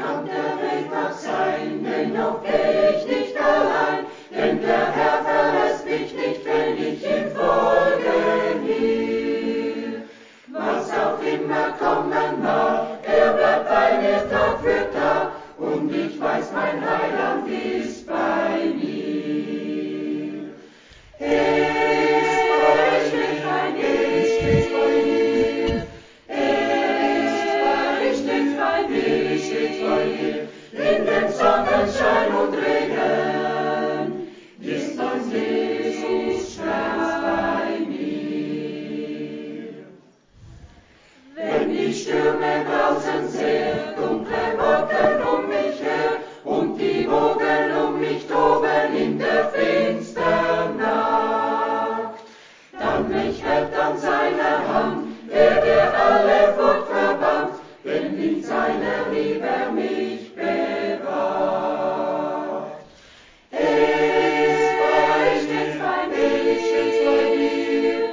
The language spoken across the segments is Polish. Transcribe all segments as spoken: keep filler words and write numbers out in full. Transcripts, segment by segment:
kann der Weg mag sein, dennoch geh ich nicht allein, denn der Herr verlässt mich nicht, wenn ich ihm folgen will. Was auch immer kommen mag, er bleibt bei mir Tag für Tag, und ich weiß, mein Heiland ist bei mir. Er ist bei mir, er ist bei mir, er ist bei mir, er ist bei mir, in dem Sonnenschein und Regen, ist mein Jesus stets bei mir. Wenn die Stürme draußen sehr dunkle Wolken um mich her und die Wogen um mich toben in der finstern Nacht, dann mich hält an seiner Hand, der der alle Furcht verbannt, denn in seiner Liebe mich bewacht. Er ist bei stets bei mir, stets bei mir,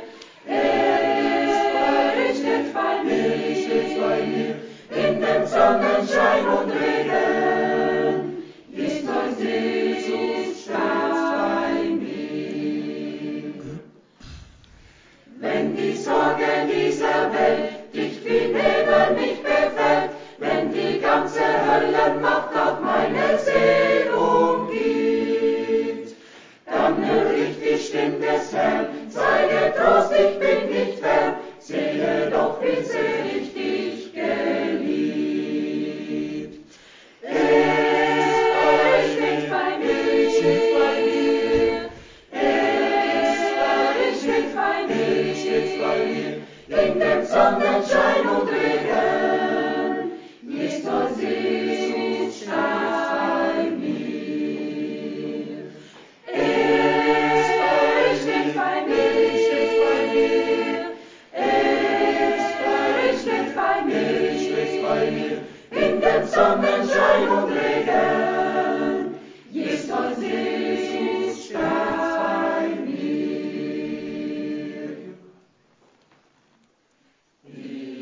er ist stets bei mir, stets bei mir, in dem Sonnenschein und Regen, ist mein Jesus stets bei mir. Wenn die Sorge dieser Welt dicht wie Nebel mich befällt, wenn die ganze Höllenmacht auf meine Seele umgibt, dann hör ich die Stimme des Herrn, sei getrost, ich bin nicht fern, sehe doch, wie sehr ich dich geliebt. Er ist stets bei mir, stets bei mir, er ist stets bei mir, stets bei mir, in dem Sonnenschein und Regen, ist mein Jesus stets bei mir. Er ist stets bei mir, stets bei mir, er ist stets bei mir, stets bei mir, in dem Sonnenschein und Regen, ist mein Jesus stets bei mir.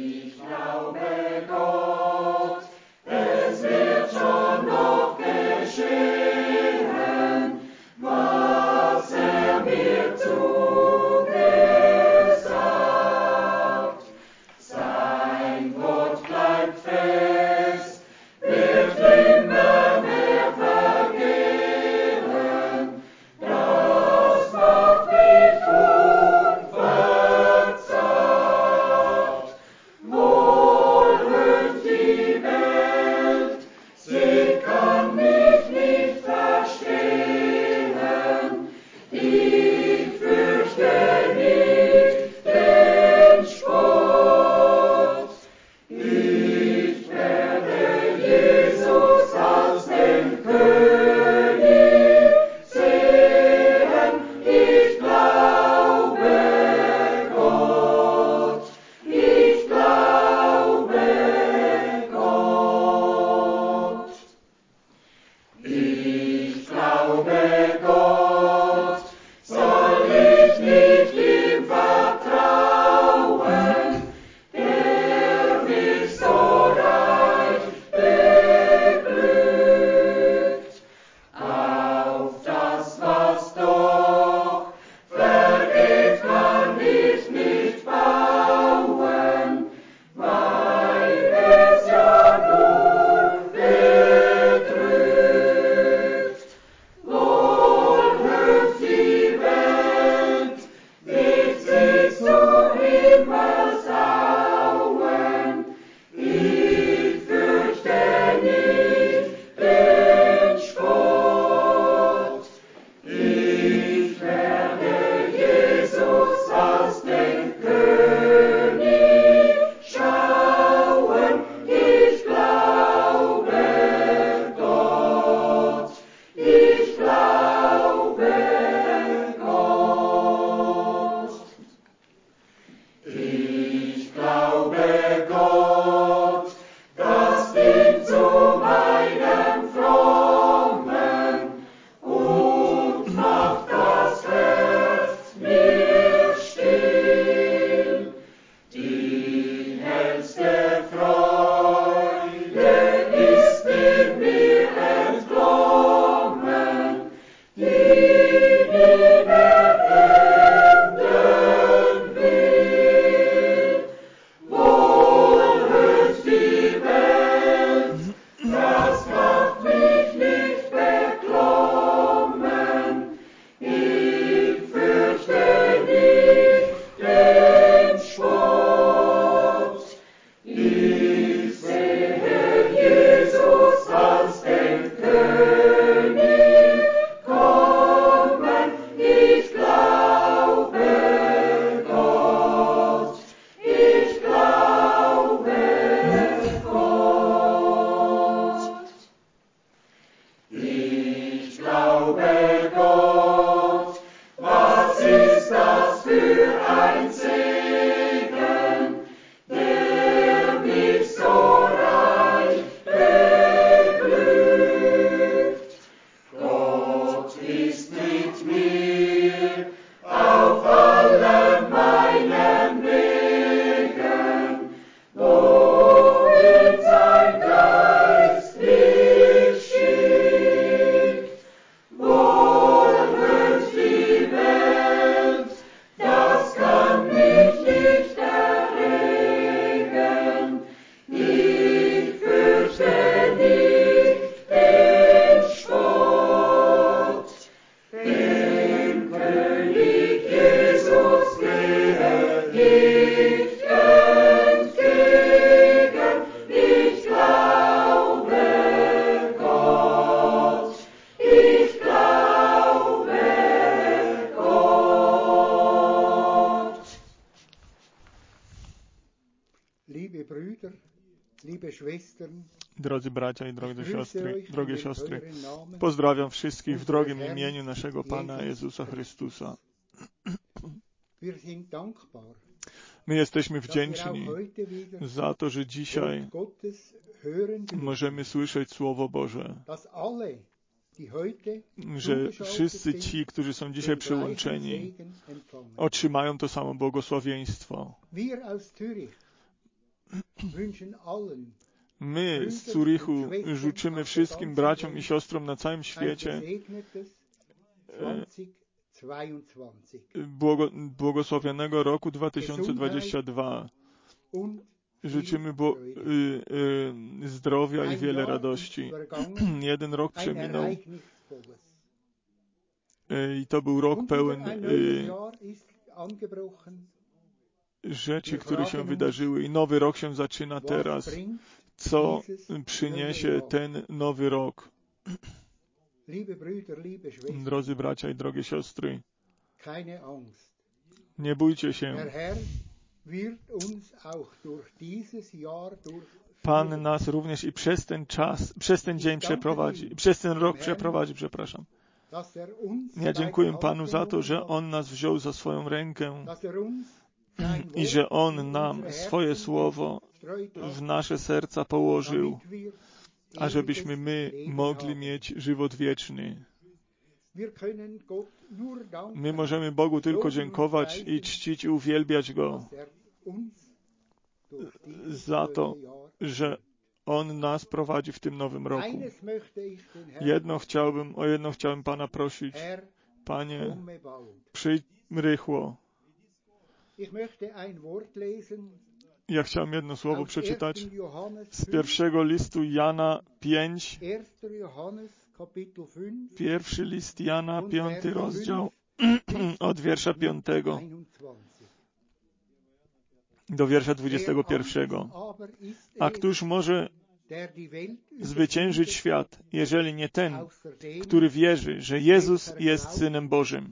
Drodzy bracia i drogie siostry, drogie siostry, pozdrawiam wszystkich w drogim imieniu naszego Pana Jezusa Chrystusa. My jesteśmy wdzięczni za to, że dzisiaj możemy słyszeć Słowo Boże, że wszyscy ci, którzy są dzisiaj przyłączeni, otrzymają to samo błogosławieństwo. My z Zurichu życzymy wszystkim braciom i siostrom na całym świecie błogo, błogosławionego roku dwa tysiące dwudziestego drugiego. Życzymy bo, y, y, zdrowia i wiele radości. Jeden rok przeminął y, i to był rok pełen y, rzeczy, które się wydarzyły i nowy rok się zaczyna teraz. Co przyniesie ten nowy rok? Drodzy bracia i drogie siostry, nie bójcie się. Pan nas również i przez ten czas, przez ten dzień przeprowadzi, przez ten rok przeprowadzi, przepraszam. Ja dziękuję Panu za to, że On nas wziął za swoją rękę i że On nam swoje słowo w nasze serca położył, ażebyśmy my mogli mieć żywot wieczny. My możemy Bogu tylko dziękować i czcić i uwielbiać Go za to, że On nas prowadzi w tym nowym roku. Jedno chciałbym, o jedno chciałbym Pana prosić. Panie, przyjdź rychło. Ja chciałem jedno słowo przeczytać z pierwszego listu Jana pięć. Pierwszy list Jana, piąty rozdział, od wiersza piątego do wiersza dwudziestego pierwszego. A któż może zwyciężyć świat, jeżeli nie ten, który wierzy, że Jezus jest Synem Bożym?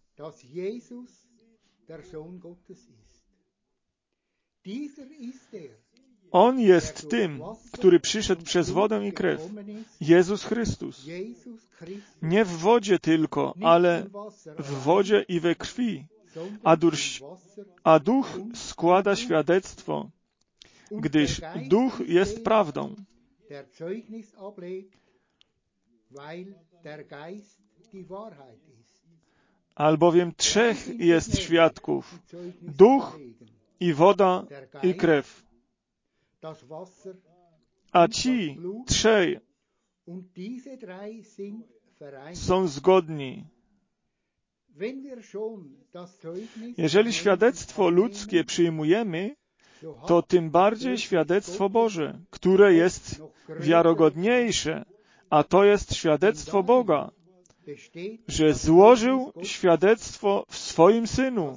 On jest tym, który przyszedł przez wodę i krew, Jezus Chrystus. Nie w wodzie tylko, ale w wodzie i we krwi. A, dusz, a Duch składa świadectwo, gdyż Duch jest prawdą. Albowiem trzech jest świadków, Duch i woda i krew. A ci trzej są zgodni. Jeżeli świadectwo ludzkie przyjmujemy, to tym bardziej świadectwo Boże, które jest wiarogodniejsze, a to jest świadectwo Boga, że złożył świadectwo w swoim Synu.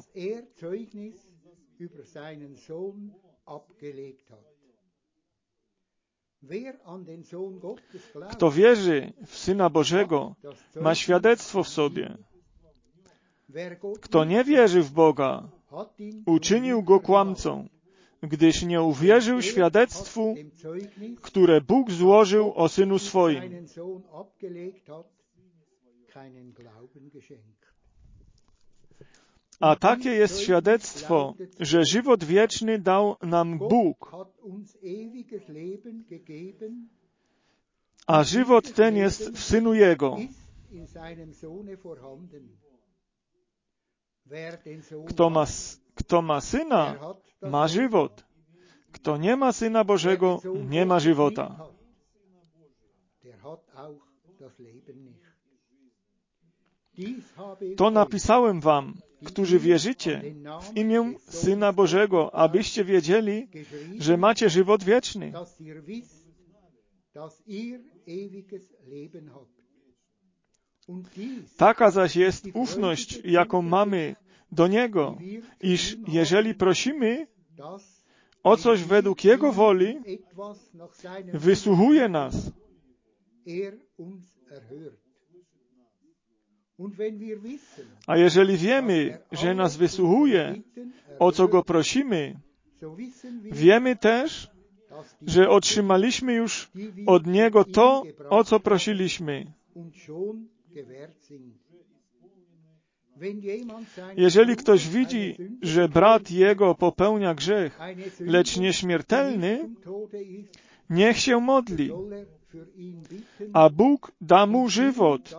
Kto wierzy w Syna Bożego, ma świadectwo w sobie. Kto nie wierzy w Boga, uczynił go kłamcą, gdyż nie uwierzył świadectwu, które Bóg złożył o Synu swoim. A takie jest świadectwo, że żywot wieczny dał nam Bóg. A żywot ten jest w Synu Jego. Kto ma, kto ma Syna, ma żywot. Kto nie ma Syna Bożego, nie ma żywota. To napisałem wam, którzy wierzycie w imię Syna Bożego, abyście wiedzieli, że macie żywot wieczny. Taka zaś jest ufność, jaką mamy do Niego, iż jeżeli prosimy o coś według Jego woli, wysłuchuje nas. A jeżeli wiemy, że nas wysłuchuje, o co Go prosimy, wiemy też, że otrzymaliśmy już od Niego to, o co prosiliśmy. Jeżeli ktoś widzi, że brat jego popełnia grzech, lecz nieśmiertelny, niech się modli, a Bóg da mu żywot.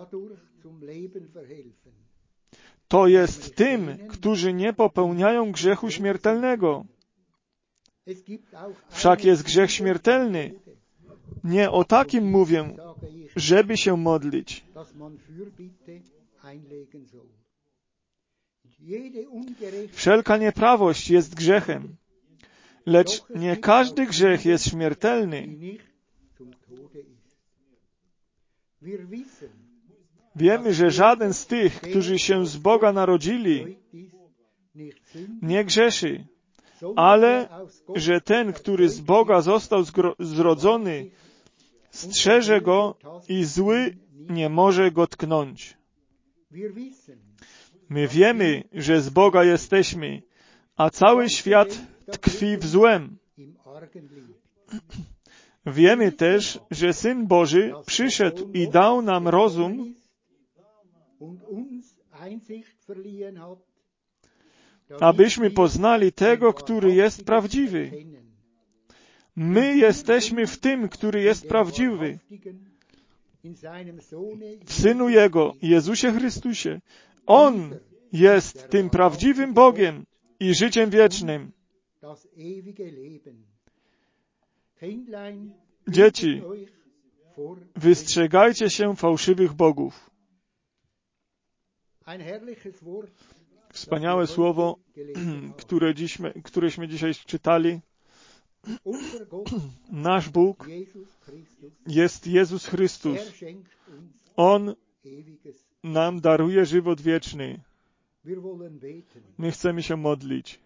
To jest tym, którzy nie popełniają grzechu śmiertelnego. Wszak jest grzech śmiertelny. Nie o takim mówię, żeby się modlić. Wszelka nieprawość jest grzechem, lecz nie każdy grzech jest śmiertelny. Wiemy, że żaden z tych, którzy się z Boga narodzili, nie grzeszy, ale że ten, który z Boga został zrodzony, strzeże go i zły nie może go tknąć. My wiemy, że z Boga jesteśmy, a cały świat tkwi w złem. Wiemy też, że Syn Boży przyszedł i dał nam rozum, abyśmy poznali tego, który jest prawdziwy. My jesteśmy w tym, który jest prawdziwy, w Synu Jego, Jezusie Chrystusie. On jest tym prawdziwym Bogiem i życiem wiecznym. Dzieci, wystrzegajcie się fałszywych bogów. Wspaniałe słowo, które dziś, któreśmy dzisiaj czytali. Nasz Bóg jest Jezus Chrystus. On nam daruje żywot wieczny. My chcemy się modlić.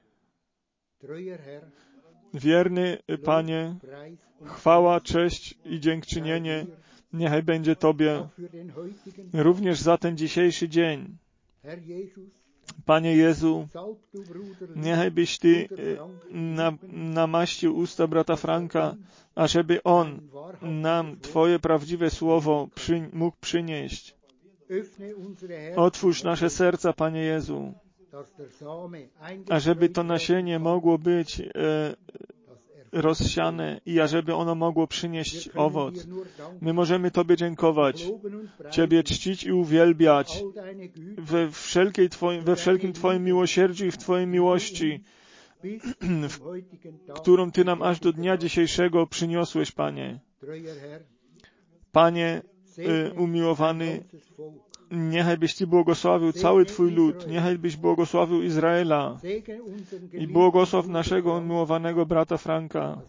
Wierny Panie, chwała, cześć i dziękczynienie niechaj będzie Tobie również za ten dzisiejszy dzień. Panie Jezu, niechaj byś Ty na, namaścił usta brata Franka, ażeby on nam Twoje prawdziwe słowo przy, mógł przynieść. Otwórz nasze serca, Panie Jezu, ażeby to nasienie mogło być e, rozsiane i ażeby ono mogło przynieść owoc. My możemy Tobie dziękować, Ciebie czcić i uwielbiać we, wszelkiej twoim, we wszelkim Twoim miłosierdziu i w Twojej miłości, w, którą Ty nam aż do dnia dzisiejszego przyniosłeś, Panie. Panie y, umiłowany, niechaj byś Ty błogosławił cały Twój lud, niechaj byś błogosławił Izraela i błogosław naszego umiłowanego brata Franka,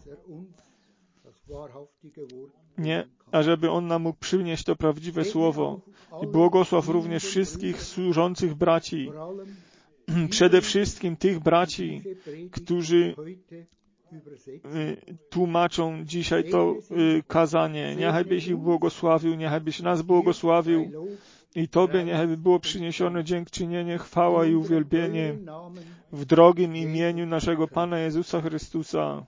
nie, ażeby on nam mógł przynieść to prawdziwe słowo i błogosław również wszystkich służących braci, przede wszystkim tych braci, którzy tłumaczą dzisiaj to kazanie. Niechaj byś ich błogosławił, niechaj byś nas błogosławił i Tobie niechaj by było przyniesione dziękczynienie, chwała i uwielbienie w drogim imieniu naszego Pana Jezusa Chrystusa.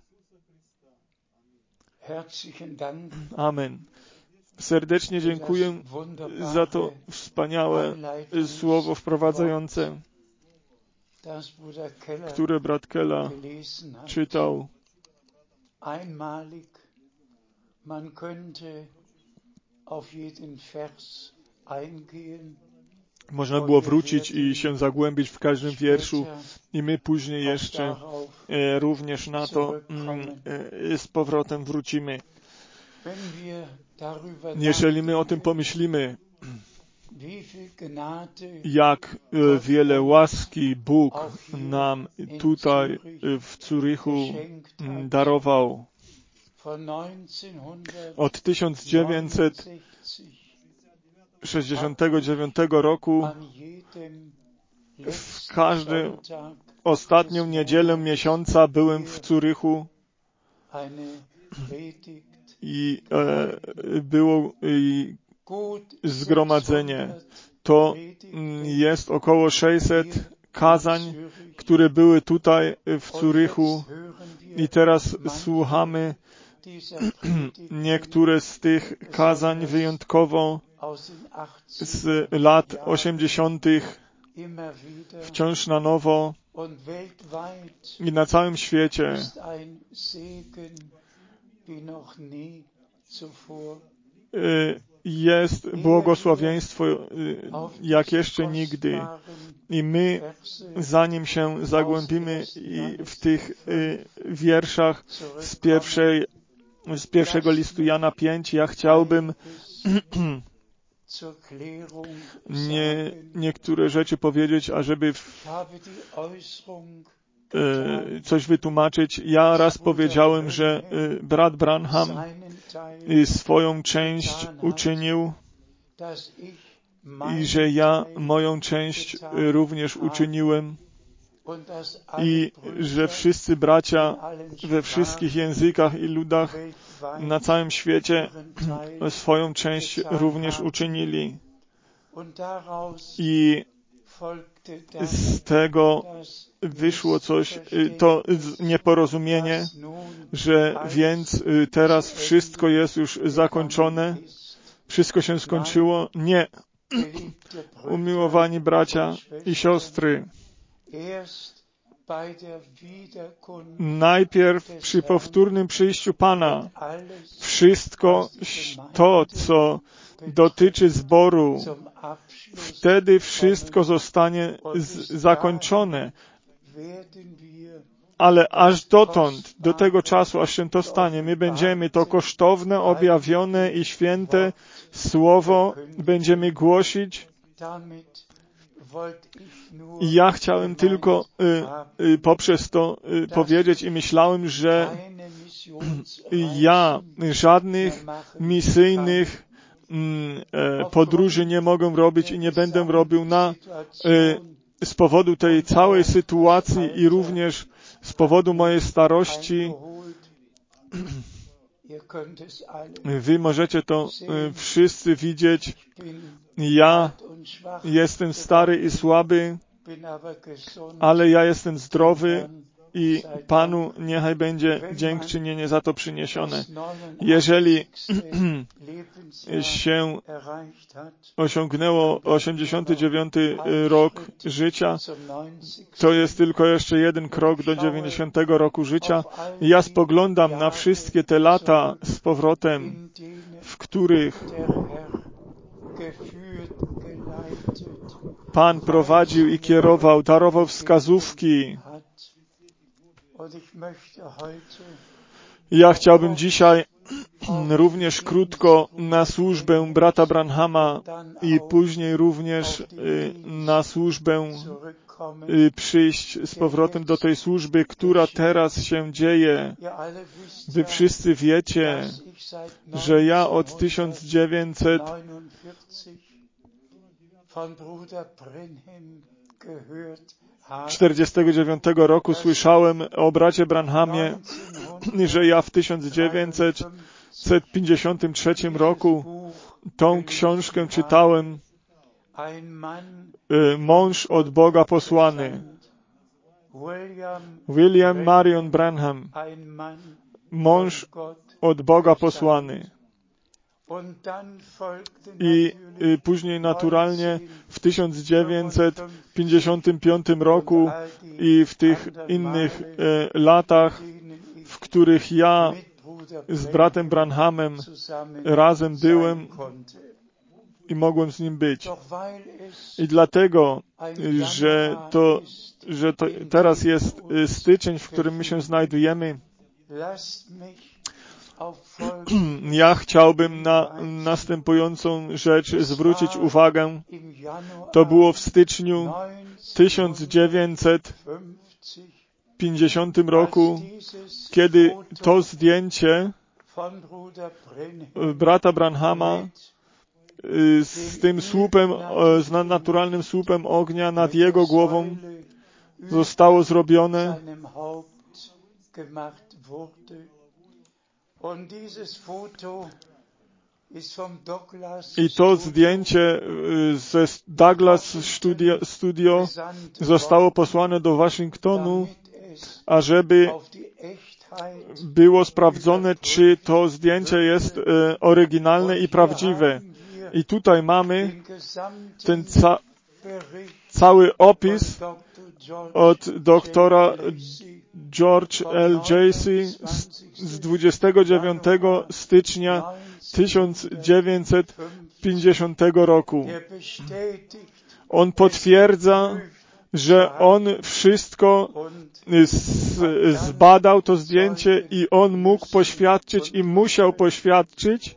Amen. Serdecznie dziękuję za to wspaniałe słowo wprowadzające, które brat Keller czytał. Man könnte auf jeden Vers eingehen. Można było wrócić i się zagłębić w każdym wierszu i my później jeszcze e, również na to mm, e, z powrotem wrócimy. Jeżeli my o tym pomyślimy, jak e, wiele łaski Bóg nam tutaj w Zurychu darował. Od tysiąc dziewięćset sześćdziesiątego dziewiątego roku w każdą ostatnią niedzielę miesiąca byłem w Zurychu i e, było i zgromadzenie. To jest około sześćset kazań, które były tutaj w Zurychu i teraz słuchamy niektóre z tych kazań wyjątkowo z lat osiemdziesiątych wciąż na nowo i na całym świecie jest błogosławieństwo jak jeszcze nigdy. I my, zanim się zagłębimy w tych wierszach z pierwszej, z pierwszego listu Jana pięć, ja chciałbym nie, niektóre rzeczy powiedzieć, ażeby w, e, coś wytłumaczyć. Ja raz powiedziałem, że e, brat Branham swoją część uczynił i że ja moją część również uczyniłem i że wszyscy bracia we wszystkich językach i ludach na całym świecie swoją część również uczynili. I z tego wyszło coś, to nieporozumienie, że więc teraz wszystko jest już zakończone, wszystko się skończyło. Nie. Umiłowani bracia i siostry, najpierw przy powtórnym przyjściu Pana wszystko to, co dotyczy zboru, wtedy wszystko zostanie z- zakończone. Ale aż dotąd, do tego czasu, aż się to stanie, my będziemy to kosztowne, objawione i święte Słowo będziemy głosić. I ja chciałem tylko y, y, poprzez to y, powiedzieć i myślałem, że ja żadnych misyjnych mm, e, podróży nie mogę robić i nie będę robił na, y, z powodu tej całej sytuacji i również z powodu mojej starości. Wy możecie to y, wszyscy widzieć. Ja jestem stary i słaby, ale ja jestem zdrowy i Panu niechaj będzie dziękczynienie za to przyniesione. Jeżeli się osiągnęło osiemdziesiąty dziewiąty rok życia, to jest tylko jeszcze jeden krok do dziewięćdziesiątego roku życia. Ja spoglądam na wszystkie te lata z powrotem, w których Pan prowadził i kierował, darował wskazówki. Ja chciałbym dzisiaj również krótko na służbę brata Branhama i później również na służbę przyjść z powrotem do tej służby, która teraz się dzieje. Wy wszyscy wiecie, że ja od tysiąc dziewięćset czterdziestego dziewiątego roku słyszałem o bracie Branhamie, że ja w tysiąc dziewięćset pięćdziesiątym trzecim roku tą książkę czytałem, Mąż od Boga posłany. William Marion Branham, mąż od Boga posłany. I y, później naturalnie w tysiąc dziewięćset pięćdziesiątym piątym roku i w tych innych y, latach, w których ja z bratem Branhamem razem byłem i mogłem z nim być. I dlatego, że to, że to teraz jest styczeń, w którym my się znajdujemy, ja chciałbym na następującą rzecz zwrócić uwagę. To było w styczniu tysiąc dziewięćset pięćdziesiątym roku, kiedy to zdjęcie brata Branhama z tym słupem, z nadnaturalnym słupem ognia nad jego głową zostało zrobione. I to zdjęcie ze Douglas Studio, Studio zostało posłane do Waszyngtonu, ażeby było sprawdzone, czy to zdjęcie jest e, oryginalne i prawdziwe. I tutaj mamy ten ca cały opis od doktora George L. Jacey z, z dwudziestego dziewiątego stycznia tysiąc dziewięćset pięćdziesiątego roku. On potwierdza, że on wszystko zbadał, to zdjęcie, i on mógł poświadczyć i musiał poświadczyć,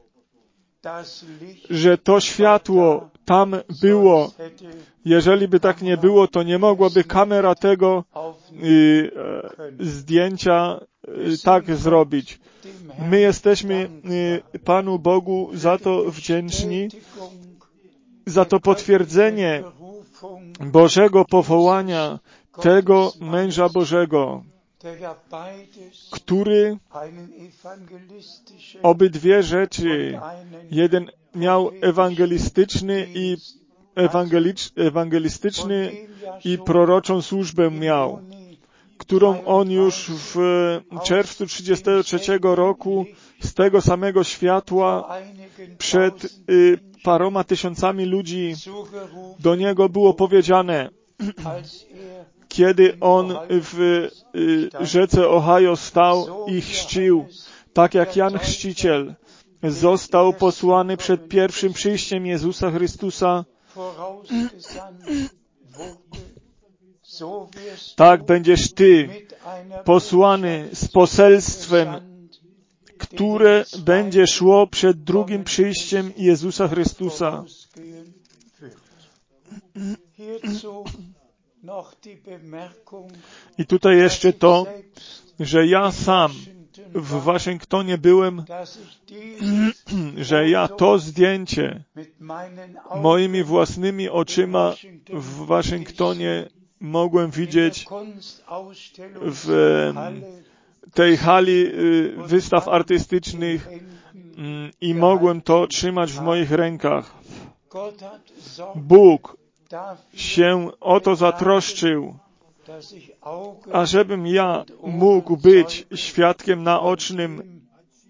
że to światło tam było. Jeżeli by tak nie było, to nie mogłaby kamera tego y, e, zdjęcia y, tak zrobić. My jesteśmy y, Panu Bogu za to wdzięczni, za to potwierdzenie Bożego powołania tego męża Bożego, który obydwie rzeczy, jeden miał ewangelistyczny i ewangelistyczny i proroczą służbę miał, którą on już w czerwcu trzydziestego trzeciego roku z tego samego światła przed y, paroma tysiącami ludzi do niego było powiedziane, kiedy on w y, rzece Ohio stał i chrzcił, tak jak Jan Chrzciciel został posłany przed pierwszym przyjściem Jezusa Chrystusa, tak będziesz Ty posłany z poselstwem, które będzie szło przed drugim przyjściem Jezusa Chrystusa. I tutaj jeszcze to, że ja sam w Waszyngtonie byłem, że ja to zdjęcie moimi własnymi oczyma w Waszyngtonie mogłem widzieć w tej hali wystaw artystycznych i mogłem to trzymać w moich rękach. Bóg się o to zatroszczył, ażebym ja mógł być świadkiem naocznym,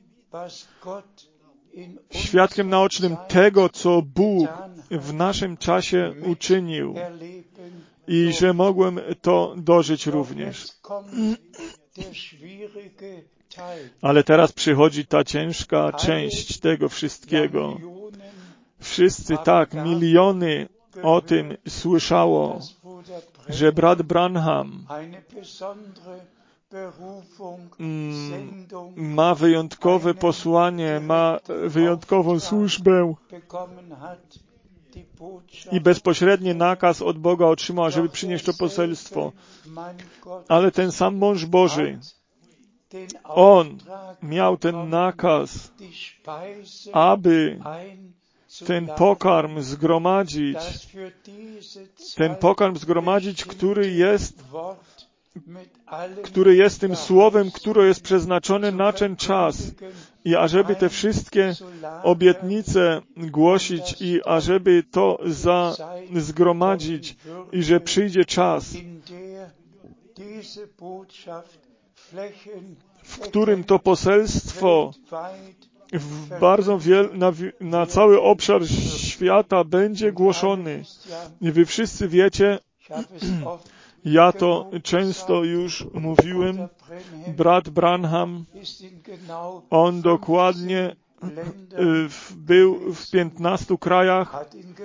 świadkiem naocznym tego, co Bóg w naszym czasie uczynił i że mogłem to dożyć również. Ale teraz przychodzi ta ciężka część tego wszystkiego. Wszyscy tak, miliony o tym słyszało, że brat Branham mm, ma wyjątkowe posłanie, ma wyjątkową służbę i bezpośredni nakaz od Boga otrzymał, żeby przynieść to poselstwo. Ale ten sam mąż Boży, on miał ten nakaz, aby ten pokarm zgromadzić, ten pokarm zgromadzić, który jest, który jest tym słowem, które jest przeznaczone na ten czas. I ażeby te wszystkie obietnice głosić i ażeby to za, zgromadzić i że przyjdzie czas, w którym to poselstwo w bardzo wiel, na, na cały obszar świata będzie głoszony. I wy wszyscy wiecie, ja to często już mówiłem, brat Branham, on dokładnie był w piętnastu krajach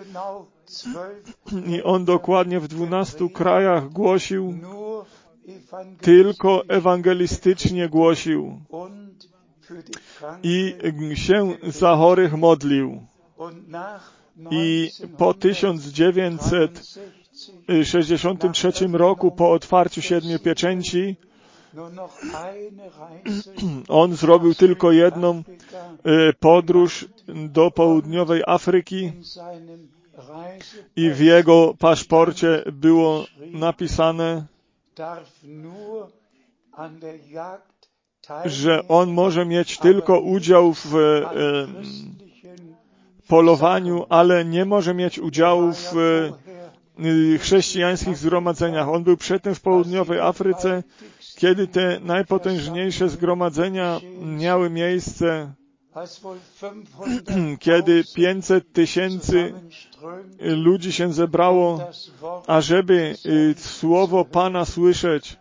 i on dokładnie w dwunastu krajach głosił, tylko ewangelistycznie głosił i się za chorych modlił. I po tysiąc dziewięćset sześćdziesiątym trzecim roku, po otwarciu siedmiu pieczęci, on zrobił tylko jedną podróż do południowej Afryki i w jego paszporcie było napisane, że on może mieć tylko udział w e, polowaniu, ale nie może mieć udziału w e, chrześcijańskich zgromadzeniach. On był przedtem w południowej Afryce, kiedy te najpotężniejsze zgromadzenia miały miejsce, kiedy pięćset tysięcy ludzi się zebrało, ażeby słowo Pana słyszeć.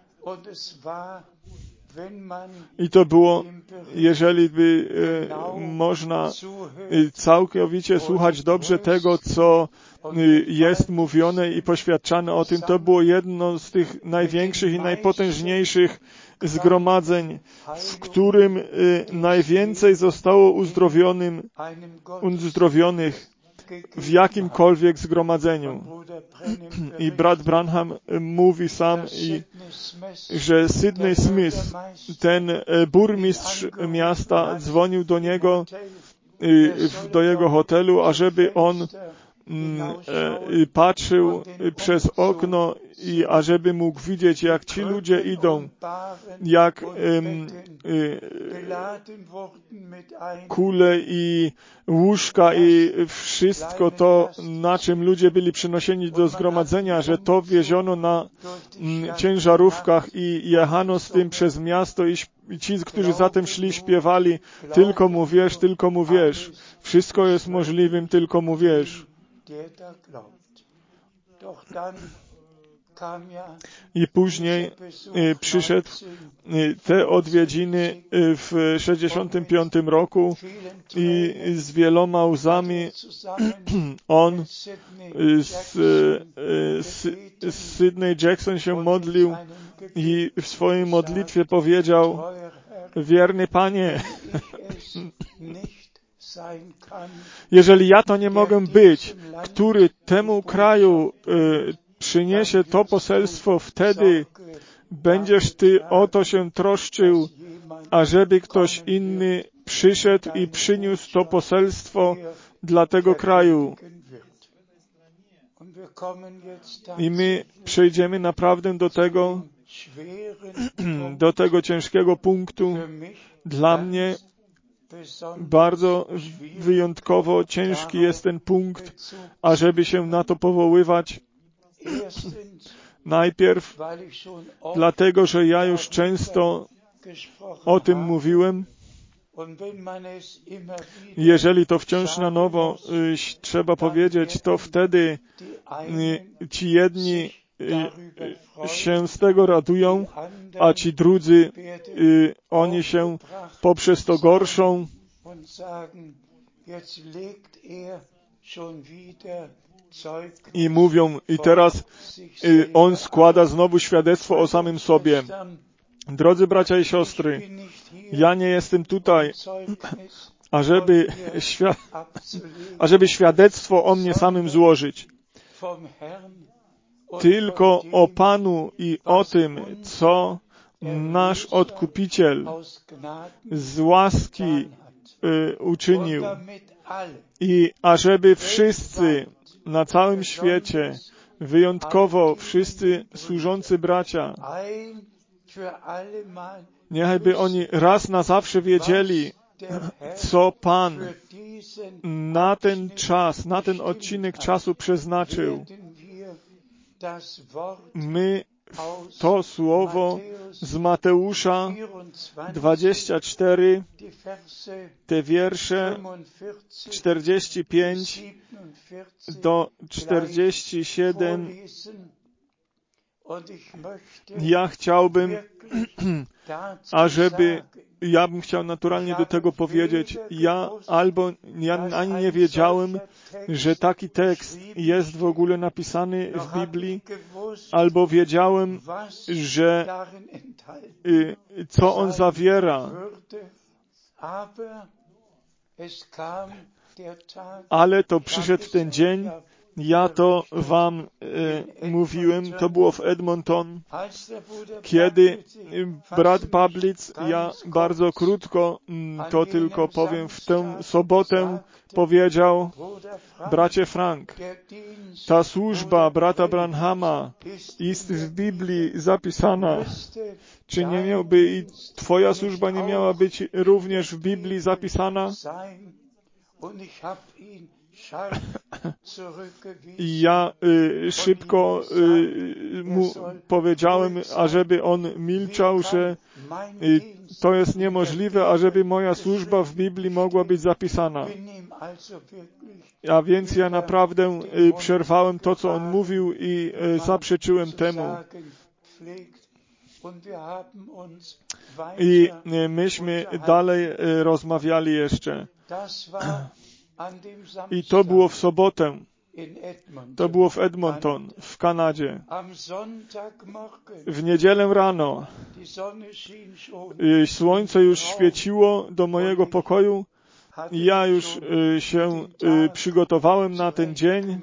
I to było, jeżeli by e, można e, całkowicie słuchać dobrze tego, co e, jest mówione i poświadczane o tym, to było jedno z tych największych i najpotężniejszych zgromadzeń, w którym e, najwięcej zostało uzdrowionym, uzdrowionych w jakimkolwiek zgromadzeniu. I brat Branham mówi sam, i, że Sydney Smith, ten burmistrz miasta, dzwonił do niego, do jego hotelu, ażeby on patrzył przez okno i ażeby mógł widzieć, jak ci ludzie idą, jak um, kule i łóżka i wszystko to, na czym ludzie byli przynoszeni do zgromadzenia, że to wieziono na um, ciężarówkach i jechano z tym przez miasto i ci, którzy za tym szli, śpiewali: tylko mu wierz, tylko mu wierz. Wszystko jest możliwym, tylko mu wierz. I później y, przyszedł y, te odwiedziny y, w sześćdziesiątym piątym roku i z wieloma łzami on y, z, y, z, z Sydney Jackson się modlił i w swojej modlitwie powiedział: wierny Panie, jeżeli ja to nie mogę być, który temu kraju y, przyniesie to poselstwo, wtedy będziesz Ty o to się troszczył, ażeby ktoś inny przyszedł i przyniósł to poselstwo dla tego kraju. I my przejdziemy naprawdę do tego, do tego ciężkiego punktu. Dla mnie bardzo wyjątkowo ciężki jest ten punkt, ażeby się na to powoływać. Najpierw dlatego, że ja już często o tym mówiłem. Jeżeli to wciąż na nowo y, trzeba powiedzieć, to wtedy y, ci jedni y, się z tego radują, a ci drudzy, y, oni się poprzez to gorszą. I mówią, i teraz y, on składa znowu świadectwo o samym sobie. Drodzy bracia i siostry, ja nie jestem tutaj, ażeby, świ- ażeby świadectwo o mnie samym złożyć, tylko o Panu i o tym, co nasz Odkupiciel z łaski y, uczynił. I ażeby wszyscy na całym świecie, wyjątkowo wszyscy służący bracia, niechby oni raz na zawsze wiedzieli, co Pan na ten czas, na ten odcinek czasu przeznaczył. My to słowo z Mateusza dwadzieścia cztery, te wiersze czterdzieści pięć do czterdzieści siedem, ja chciałbym, ażeby, ja bym chciał naturalnie do tego powiedzieć, ja albo, ja ani nie wiedziałem, że taki tekst jest w ogóle napisany w Biblii, albo wiedziałem, że y, co on zawiera. Ale to przyszedł ten dzień, ja to wam e, mówiłem, to było w Edmonton, kiedy brat Bablitz, ja bardzo krótko to tylko powiem, w tę sobotę powiedział: bracie Frank, ta służba brata Branhama jest w Biblii zapisana. Czy nie miałby i twoja służba nie miała być również w Biblii zapisana? I ja y, szybko y, mu powiedziałem, ażeby on milczał, że y, to jest niemożliwe, ażeby moja służba w Biblii mogła być zapisana. A więc ja naprawdę y, przerwałem to, co on mówił i y, zaprzeczyłem temu. I y, myśmy dalej y, rozmawiali jeszcze. I to było w sobotę. To było w Edmonton, w Kanadzie. W niedzielę rano y, słońce już świeciło do mojego pokoju. Ja już y, się y, przygotowałem na ten dzień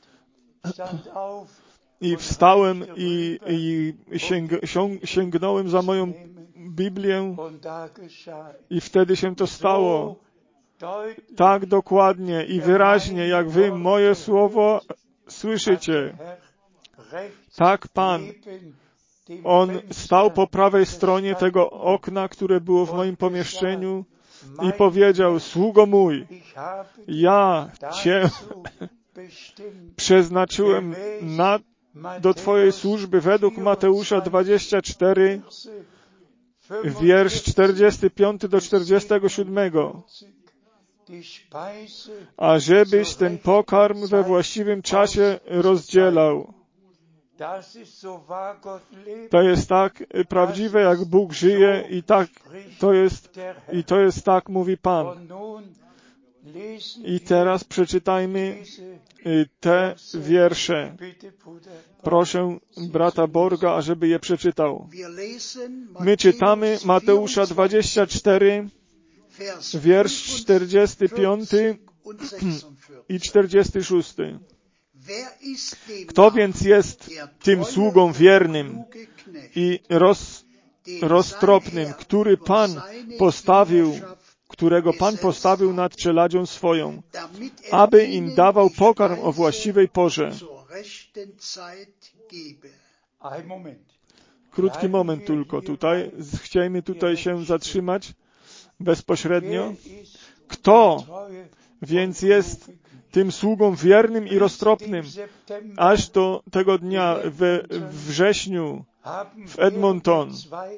i wstałem i, i sięg, sięgnąłem za moją Biblię i wtedy się to stało. Tak dokładnie i wyraźnie, jak wy moje słowo słyszycie. Tak Pan, On stał po prawej stronie tego okna, które było w moim pomieszczeniu i powiedział: sługo mój, ja Cię przeznaczyłem na, do Twojej służby według Mateusza dwadzieścia cztery, wiersz czterdziesty piąty do czterdziestego siódmego. Ażebyś ten pokarm we właściwym czasie rozdzielał. To jest tak prawdziwe, jak Bóg żyje i tak to jest, i to jest tak, mówi Pan. I teraz przeczytajmy te wiersze. Proszę brata Borga, ażeby je przeczytał. My czytamy Mateusza dwadzieścia cztery, wiersz czterdziesty piąty i czterdziesty szósty. Kto więc jest tym sługą wiernym i roz, roztropnym, który Pan postawił, którego Pan postawił nad czeladzią swoją, aby im dawał pokarm o właściwej porze? Krótki moment tylko tutaj. Chcielibyśmy tutaj się zatrzymać bezpośrednio. Kto więc jest tym sługą wiernym i roztropnym? Aż do tego dnia we wrześniu w Edmonton,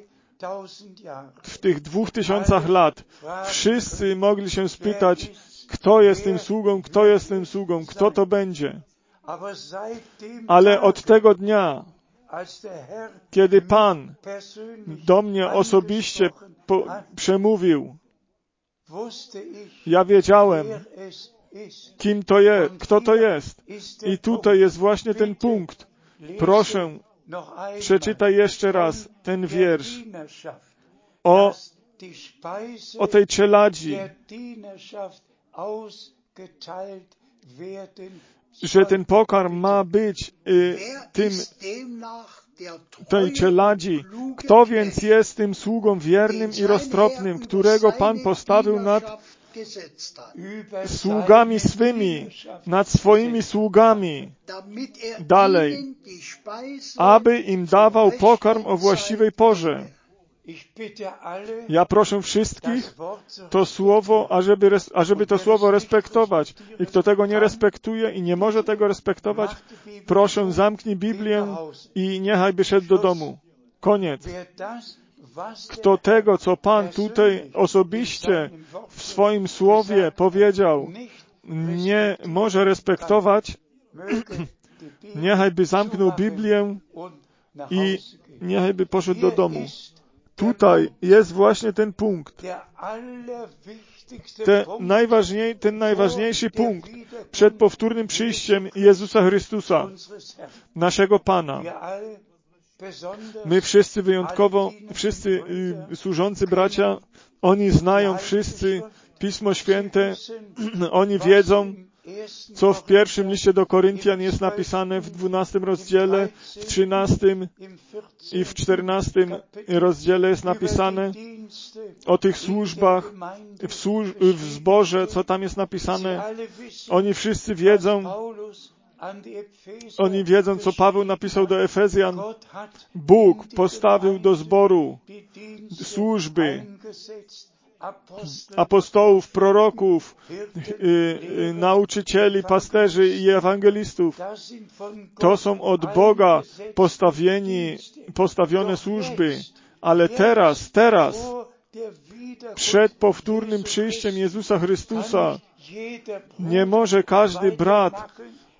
w tych dwóch tysiącach lat, wszyscy mogli się spytać, kto jest tym sługą, kto jest tym sługą, kto to będzie. Ale od tego dnia, kiedy Pan do mnie osobiście po, przemówił, ja wiedziałem, kim to jest, kto to jest. I tutaj jest właśnie ten punkt. Proszę, przeczytaj jeszcze raz ten wiersz o, o tej czeladzi, że ten pokarm ma być y, tym tej czeladzi. Kto więc jest tym sługą wiernym i roztropnym, którego Pan postawił nad sługami swymi, nad swoimi sługami, dalej, aby im dawał pokarm o właściwej porze. Ja proszę wszystkich to słowo, ażeby, ażeby to słowo respektować. I kto tego nie respektuje i nie może tego respektować, proszę, zamknij Biblię i niechaj by szedł do domu. Koniec. Kto tego, co Pan tutaj osobiście w swoim słowie powiedział, nie może respektować, niechaj by zamknął Biblię i niechaj by poszedł do domu. Tutaj jest właśnie ten punkt. Te najważniej, ten najważniejszy punkt przed powtórnym przyjściem Jezusa Chrystusa, naszego Pana. My wszyscy wyjątkowo, wszyscy y, służący bracia, oni znają wszyscy Pismo Święte, oni wiedzą, co w pierwszym liście do Koryntian jest napisane w dwunastym rozdziale, w trzynastym i w czternastym rozdziale jest napisane o tych służbach, w, służ- w zborze, co tam jest napisane. Oni wszyscy wiedzą, oni wiedzą, co Paweł napisał do Efezjan. Bóg postawił do zboru służby, apostołów, proroków, y, y, nauczycieli, pasterzy i ewangelistów. To są od Boga postawieni, postawione służby. Ale teraz, teraz, przed powtórnym przyjściem Jezusa Chrystusa, nie może każdy brat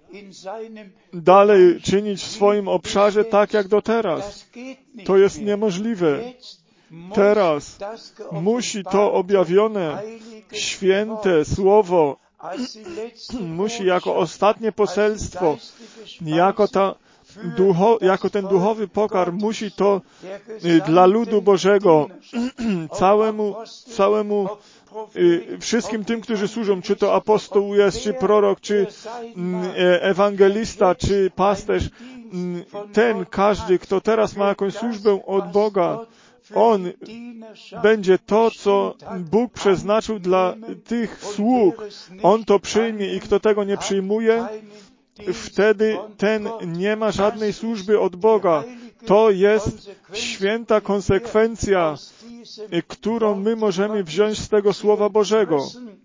dalej czynić w swoim obszarze tak jak do teraz. To jest niemożliwe. Teraz musi to objawione, święte Słowo, musi jako ostatnie poselstwo, jako, ta ducho, jako ten duchowy pokarm, musi to dla ludu Bożego, całemu, całemu wszystkim tym, którzy służą, czy to apostoł jest, czy prorok, czy ewangelista, czy pasterz, ten każdy, kto teraz ma jakąś służbę od Boga, on będzie to, co Bóg przeznaczył dla tych sług. On to przyjmie i kto tego nie przyjmuje, wtedy ten nie ma żadnej służby od Boga. To jest święta konsekwencja, którą my możemy wziąć z tego Słowa Bożego.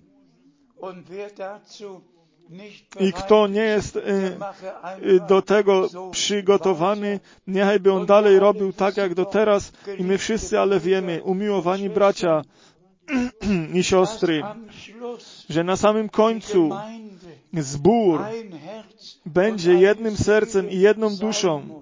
I kto nie jest do tego przygotowany, niechajby on dalej robił tak jak do teraz. I my wszyscy ale wiemy, umiłowani bracia i siostry, że na samym końcu zbór będzie jednym sercem i jedną duszą.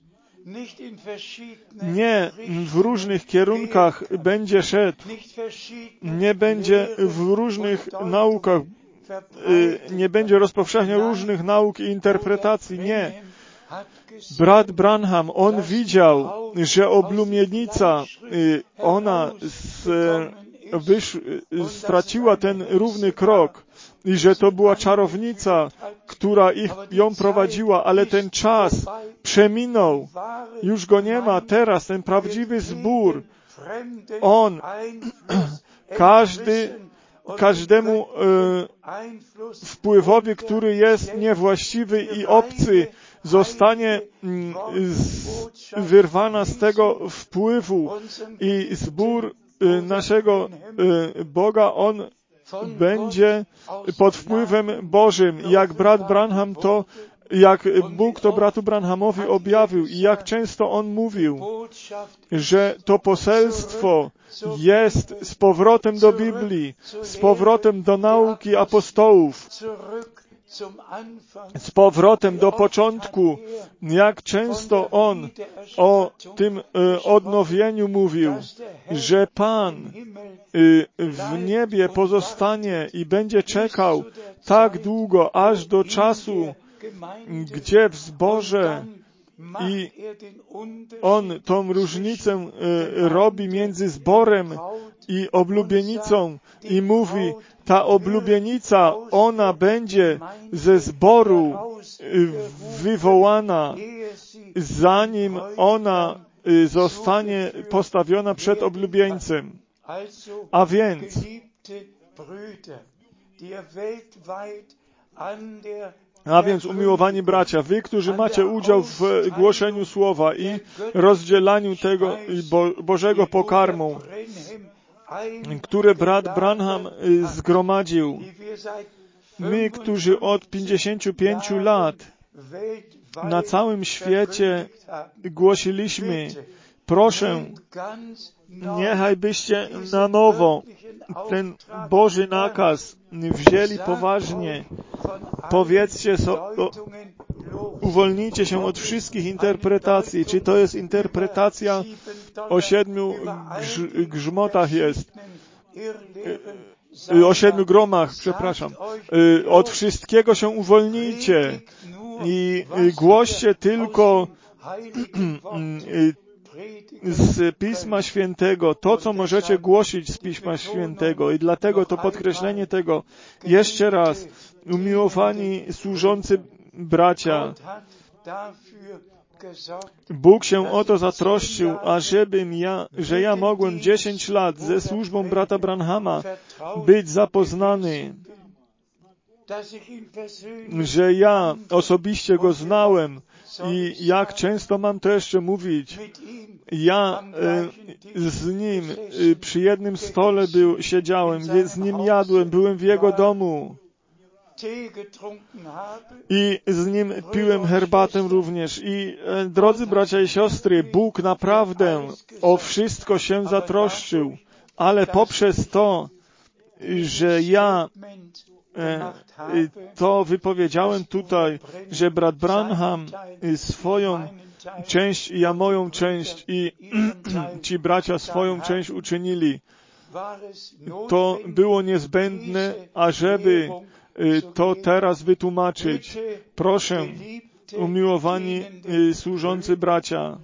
Nie w różnych kierunkach będzie szedł, nie będzie w różnych naukach, nie będzie rozpowszechniał różnych nauk i interpretacji. Nie. Brat Branham, on widział, że oblumienica, ona z, wysz, straciła ten równy krok i że to była czarownica, która ich, ją prowadziła, ale ten czas przeminął. Już go nie ma. Teraz ten prawdziwy zbór, on, każdy, każdemu e, wpływowi, który jest niewłaściwy i obcy, zostanie z, wyrwana z tego wpływu i zbór e, naszego e, Boga, on będzie pod wpływem Bożym. Jak brat Branham to, jak Bóg to bratu Branhamowi objawił i jak często on mówił, że to poselstwo jest z powrotem do Biblii, z powrotem do nauki apostołów, z powrotem do początku. Jak często on o tym e, odnowieniu mówił, że Pan w niebie pozostanie i będzie czekał tak długo, aż do czasu, gdzie w zborze i on tą różnicę robi między zborem i oblubienicą i mówi, ta oblubienica, ona będzie ze zboru wywołana, zanim ona zostanie postawiona przed oblubieńcem. A więc A więc, umiłowani bracia, wy, którzy macie udział w głoszeniu Słowa i rozdzielaniu tego Bo- Bożego pokarmu, które brat Branham zgromadził, my, którzy od pięćdziesięciu pięciu lat na całym świecie głosiliśmy, proszę, niechaj byście na nowo ten Boży nakaz wzięli poważnie. Powiedzcie, so, o, uwolnijcie się od wszystkich interpretacji. Czy to jest interpretacja o siedmiu grz, grzmotach jest, o siedmiu gromach, przepraszam. Od wszystkiego się uwolnijcie i głoście tylko z Pisma Świętego, to, co możecie głosić z Pisma Świętego. I dlatego to podkreślenie tego jeszcze raz, umiłowani służący bracia, Bóg się o to zatroszczył, ażebym ja, że ja mogłem dziesięć lat ze służbą brata Branhama być zapoznany. że ja osobiście go znałem i jak często mam to jeszcze mówić, ja z nim przy jednym stole był, siedziałem, z nim jadłem, byłem w jego domu i z nim piłem herbatę również. I drodzy bracia i siostry, Bóg naprawdę o wszystko się zatroszczył, ale poprzez to, że ja to wypowiedziałem tutaj, że brat Branham swoją część i ja moją część i ci bracia swoją część uczynili, to było niezbędne, ażeby to teraz wytłumaczyć. Proszę, umiłowani służący bracia,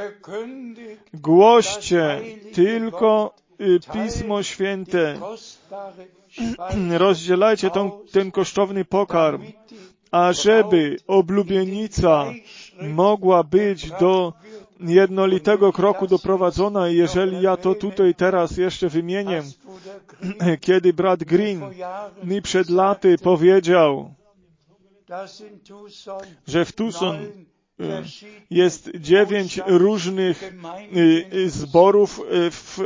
głoście tylko Pismo Święte, rozdzielajcie tą, ten kosztowny pokarm, ażeby oblubienica mogła być do jednolitego kroku doprowadzona. I jeżeli ja to tutaj teraz jeszcze wymienię, kiedy brat Green mi przed laty powiedział, że w Tucson jest dziewięć różnych zborów, w,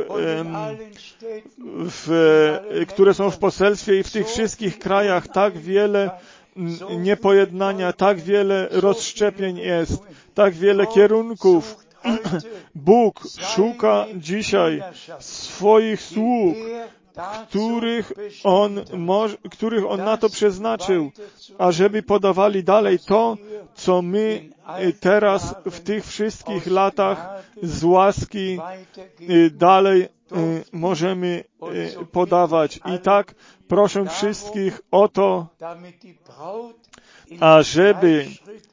w, które są w poselstwie i w tych wszystkich krajach tak wiele niepojednania, tak wiele rozszczepień jest, tak wiele kierunków. Bóg szuka dzisiaj swoich sług, których on, może, których On na to przeznaczył, ażeby podawali dalej to, co my teraz w tych wszystkich latach z łaski dalej możemy podawać. I tak proszę wszystkich o to, ażeby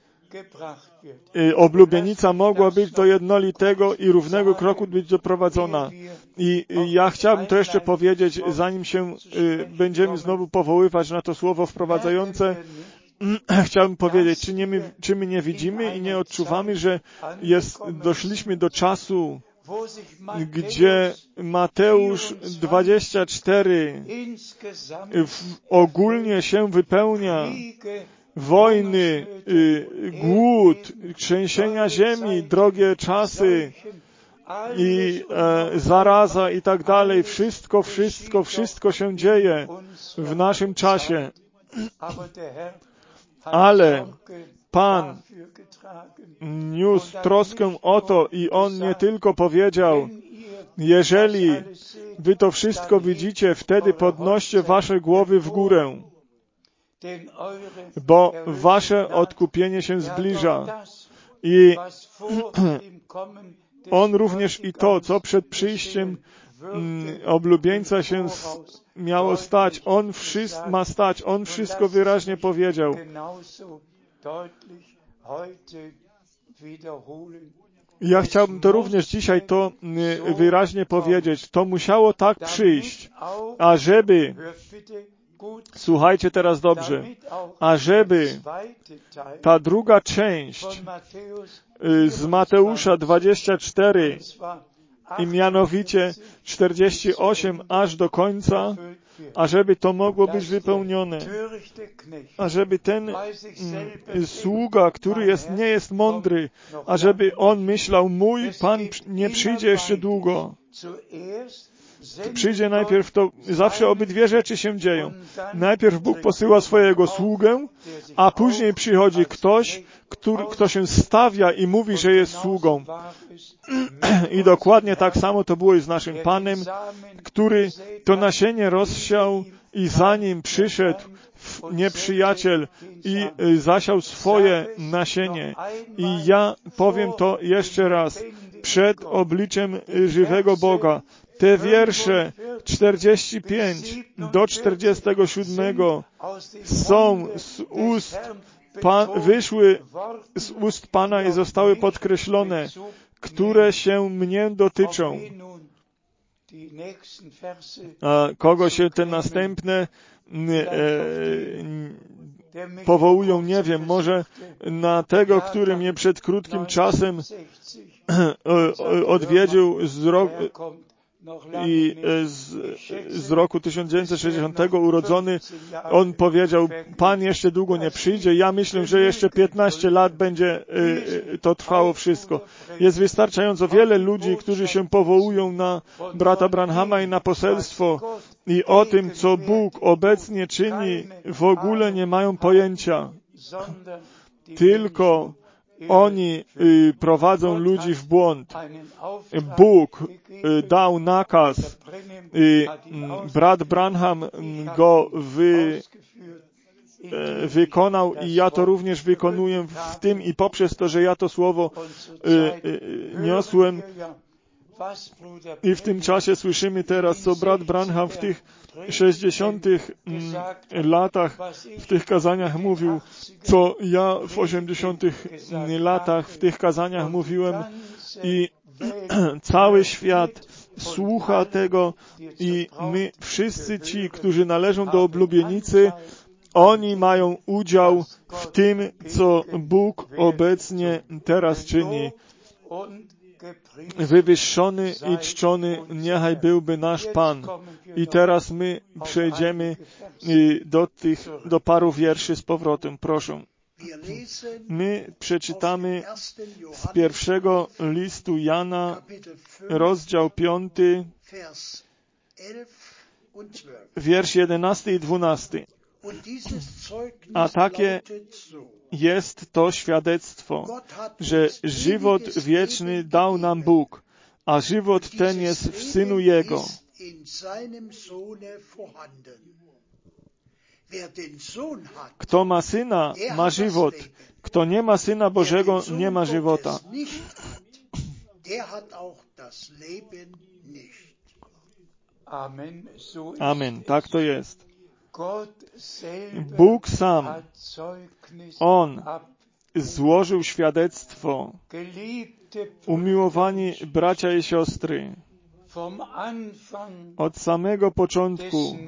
oblubienica mogła być do jednolitego i równego kroku być doprowadzona. I ja chciałbym to jeszcze powiedzieć, zanim się będziemy znowu powoływać na to słowo wprowadzające. Chciałbym powiedzieć, czy, nie my, czy my nie widzimy i nie odczuwamy, że jest, doszliśmy do czasu, gdzie Mateusz dwadzieścia cztery ogólnie się wypełnia, wojny, głód, trzęsienia ziemi, drogie czasy i e, zaraza i tak dalej. Wszystko, wszystko, wszystko się dzieje w naszym czasie. Ale Pan niósł troskę o to i On nie tylko powiedział, jeżeli wy to wszystko widzicie, wtedy podnoście wasze głowy w górę, bo wasze odkupienie się zbliża. I On również i to, co przed przyjściem mm, oblubieńca się miało stać, On wszystko ma stać, On wszystko wyraźnie powiedział. Ja chciałbym to również dzisiaj to wyraźnie powiedzieć. To musiało tak przyjść, ażeby, słuchajcie teraz dobrze, ażeby ta druga część z Mateusza dwadzieścia cztery i mianowicie czterdzieści osiem aż do końca, ażeby to mogło być wypełnione, ażeby ten mm, sługa, który jest, nie jest mądry, ażeby on myślał, mój Pan nie przyjdzie jeszcze długo. Przyjdzie najpierw to, zawsze obydwie rzeczy się dzieją. Najpierw Bóg posyła swojego sługę, a później przychodzi ktoś, który, kto się stawia i mówi, że jest sługą. I dokładnie tak samo to było i z naszym Panem, który to nasienie rozsiał i zanim przyszedł nieprzyjaciel i zasiał swoje nasienie. I ja powiem to jeszcze raz, przed obliczem żywego Boga. Te wiersze czterdzieści pięć do czterdziestego siódmego są z ust Pan, wyszły z ust Pana i zostały podkreślone, które się mnie dotyczą. A kogo się te następne e, powołują, nie wiem, może na tego, który mnie przed krótkim czasem odwiedził z roku, i z, z roku tysiąc dziewięćset sześćdziesiątego urodzony, on powiedział, Pan jeszcze długo nie przyjdzie, ja myślę, że jeszcze piętnaście lat będzie y, to trwało wszystko. Jest wystarczająco wiele ludzi, którzy się powołują na brata Branhama i na poselstwo i o tym, co Bóg obecnie czyni, w ogóle nie mają pojęcia. Tylko oni y, prowadzą ludzi w błąd. Bóg y, dał nakaz. Y, brat Branham go wy, y, wykonał i ja to również wykonuję w tym i poprzez to, że ja to słowo y, y, niosłem. I w tym czasie słyszymy teraz, co brat Branham w tych sześćdziesiątych latach w tych kazaniach mówił, co ja w osiemdziesiątych latach w tych kazaniach mówiłem i cały świat słucha tego i my wszyscy ci, którzy należą do oblubienicy, oni mają udział w tym, co Bóg obecnie teraz czyni. Wywyższony i czczony niechaj byłby nasz Pan. I teraz my przejdziemy do tych, do paru wierszy z powrotem. Proszę. My przeczytamy z pierwszego listu Jana, rozdział piąty, wiersz jedenasty i dwunasty. A takie jest to świadectwo, że żywot wieczny dał nam Bóg, a żywot ten jest w Synu Jego. Kto ma Syna, ma żywot. Kto nie ma Syna Bożego, nie ma żywota. Amen. Tak to jest. Bóg sam, On złożył świadectwo. Umiłowani bracia i siostry, od samego początku,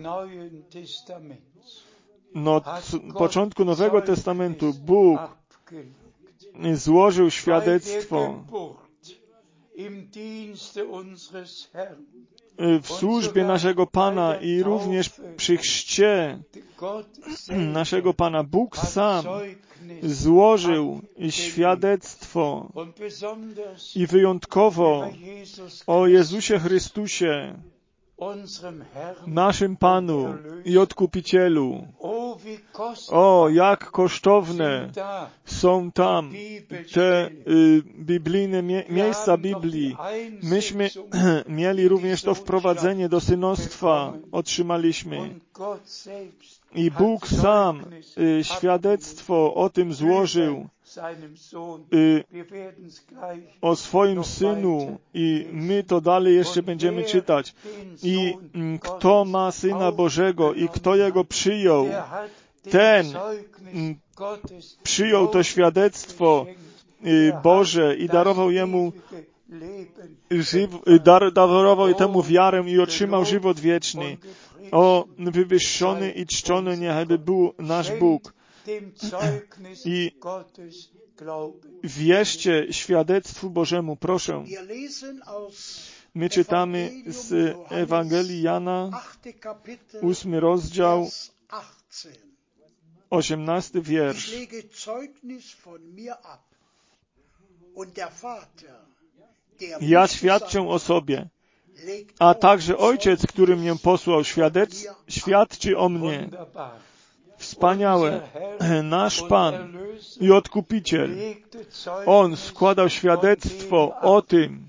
no, od początku Nowego Testamentu Bóg złożył świadectwo w służbie naszego Pana i również przy chrzcie naszego Pana. Bóg sam złożył świadectwo i wyjątkowo o Jezusie Chrystusie, naszym Panu i Odkupicielu. O, jak kosztowne są tam te y, biblijne mie- miejsca Biblii. Myśmy mieli również to wprowadzenie do synostwa, otrzymaliśmy. I Bóg sam y, świadectwo o tym złożył, y, o swoim Synu i my to dalej jeszcze będziemy czytać. I y, kto ma Syna Bożego i kto Jego przyjął, ten y, przyjął to świadectwo y, Boże i darował Jemu żyw, y, dar, darował temu wiarę i otrzymał żywot wieczny. O, wywyższony i czczony niechaj był nasz Bóg. I wierzcie świadectwu Bożemu, proszę. My czytamy z Ewangelii Jana, ósmy rozdział, osiemnasty wiersz. Ja świadczę o sobie, a także Ojciec, który mnie posłał, świadec, świadczy o mnie. Wspaniałe. Nasz Pan i Odkupiciel, On składał świadectwo o tym,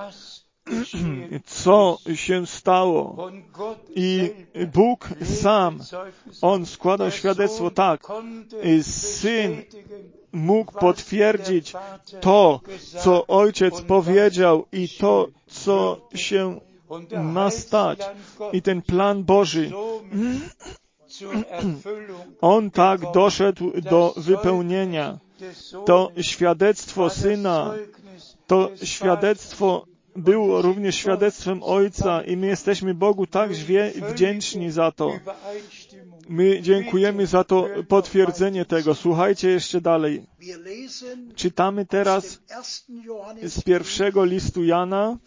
co się stało. I Bóg sam, On składał świadectwo tak. Syn mógł potwierdzić to, co Ojciec powiedział i to, co się ma stać. I ten plan Boży, on tak doszedł do wypełnienia. To świadectwo Syna, to świadectwo było również świadectwem Ojca i my jesteśmy Bogu tak wdzięczni za to. My dziękujemy za to potwierdzenie tego. Słuchajcie jeszcze dalej. Czytamy teraz z pierwszego listu Jana,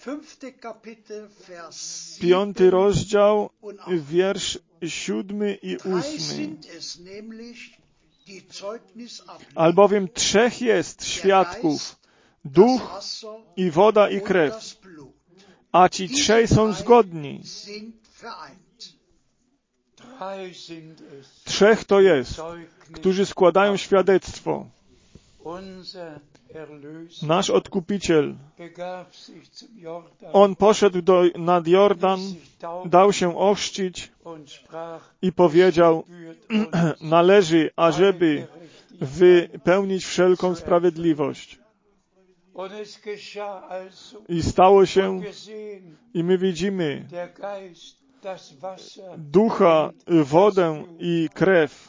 piąty rozdział, wiersz siódmy i ósmy. Albowiem trzech jest świadków, duch i woda i krew, a ci trzej są zgodni. Trzech to jest, którzy składają świadectwo. Nasz Odkupiciel, On poszedł do, nad Jordan, dał się ochrzcić i powiedział, należy, ażeby wypełnić wszelką sprawiedliwość. I stało się, i my widzimy ducha, wodę i krew.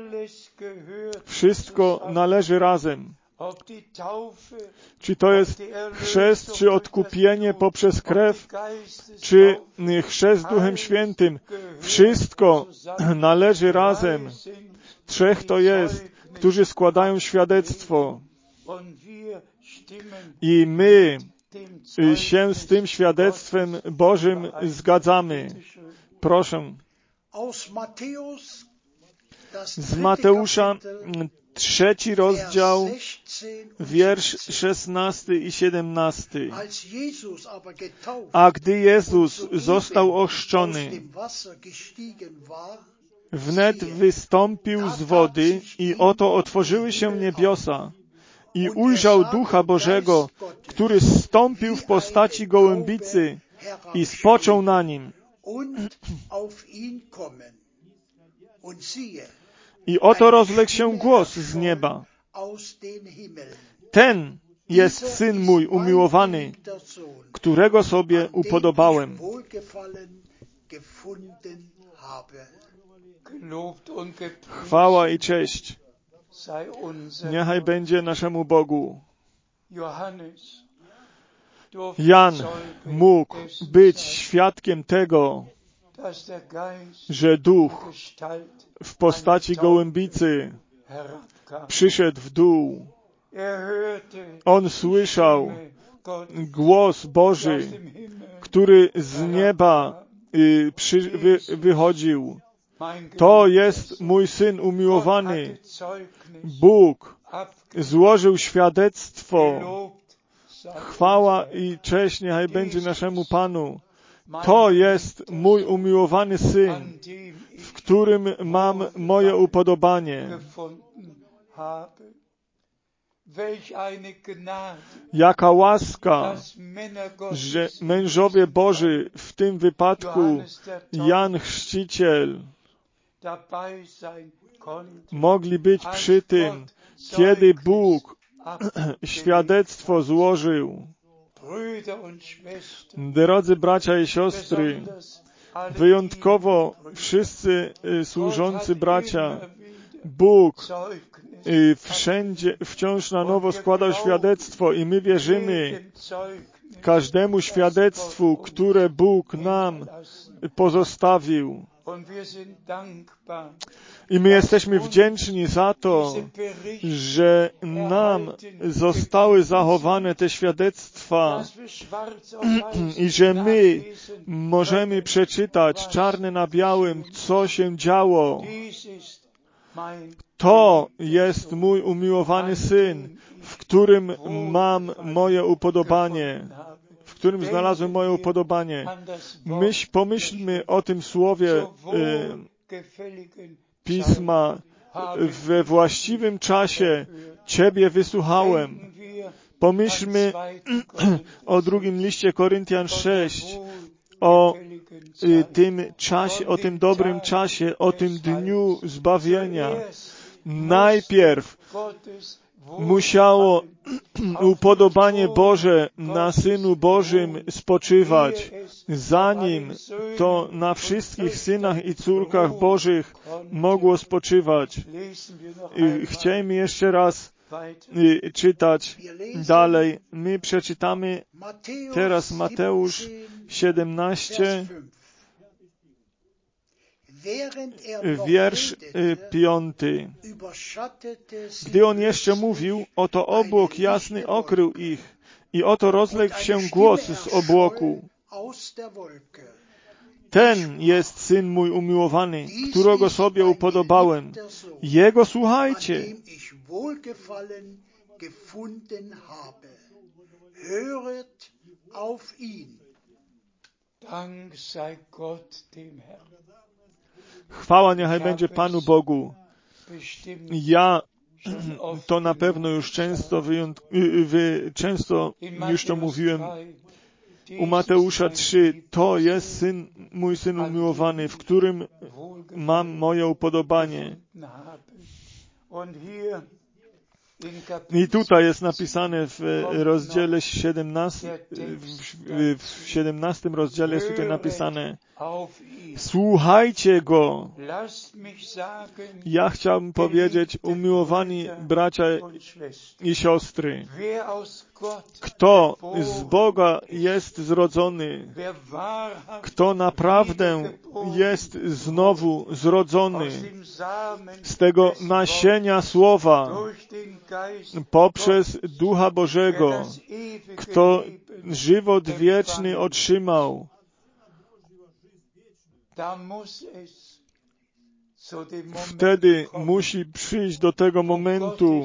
Wszystko należy razem. Czy to jest chrzest, czy odkupienie poprzez krew, czy chrzest Duchem Świętym. Wszystko należy razem. Trzech to jest, którzy składają świadectwo. I my się z tym świadectwem Bożym zgadzamy. Proszę. Z Mateusza, trzeci rozdział, wiersz szesnasty i siedemnasty. A gdy Jezus został ochrzczony, wnet wystąpił z wody i oto otworzyły się niebiosa i ujrzał Ducha Bożego, który zstąpił w postaci gołębicy i spoczął na nim. I oto rozległ się głos z nieba. Ten jest Syn mój umiłowany, którego sobie upodobałem. Chwała i cześć niechaj będzie naszemu Bogu. Jan mógł być świadkiem tego, że Duch w postaci gołębicy przyszedł w dół. On słyszał głos Boży, który z nieba y, przy, wy, wychodził. To jest mój Syn umiłowany. Bóg złożył świadectwo. Chwała i cześć niechaj będzie naszemu Panu. To jest mój umiłowany Syn, w którym mam moje upodobanie. Jaka łaska, że mężowie Boży, w tym wypadku Jan Chrzciciel, mogli być przy tym, kiedy Bóg świadectwo złożył. Drodzy bracia i siostry, wyjątkowo wszyscy służący bracia, Bóg wszędzie, wciąż na nowo składał świadectwo i my wierzymy każdemu świadectwu, które Bóg nam pozostawił. I my jesteśmy wdzięczni za to, że nam zostały zachowane te świadectwa i że my możemy przeczytać czarne na białym, co się działo. To jest mój umiłowany Syn, w którym mam moje upodobanie, w którym znalazłem moje upodobanie. Myśl, pomyślmy o tym słowie y, Pisma. We właściwym czasie Ciebie wysłuchałem. Pomyślmy o drugim liście Koryntian sześć, o y, tym czasie, o tym dobrym czasie, o tym dniu zbawienia. Najpierw musiało upodobanie Boże na Synu Bożym spoczywać, zanim to na wszystkich synach i córkach Bożych mogło spoczywać. I chciejmy jeszcze raz y, czytać dalej. My przeczytamy teraz Mateusz siedemnaście, wiersz piąty. Gdy on jeszcze mówił, oto obłok jasny okrył ich i oto rozległ się głos z obłoku. Ten jest Syn mój umiłowany, którego sobie upodobałem. Jego słuchajcie. Chwała niechaj będzie Panu Bogu. Ja to na pewno już często, wyjąt... wy... często już to mówiłem. U Mateusza trzy, to jest syn, mój Syn umiłowany, w którym mam moje upodobanie. I tutaj jest napisane w rozdziale siedemnastym, w siedemnastym rozdziale jest tutaj napisane: słuchajcie Go. Ja chciałbym powiedzieć, umiłowani bracia i siostry, kto z Boga jest zrodzony, kto naprawdę jest znowu zrodzony z tego nasienia Słowa poprzez Ducha Bożego, kto żywot wieczny otrzymał, wtedy musi przyjść do tego momentu,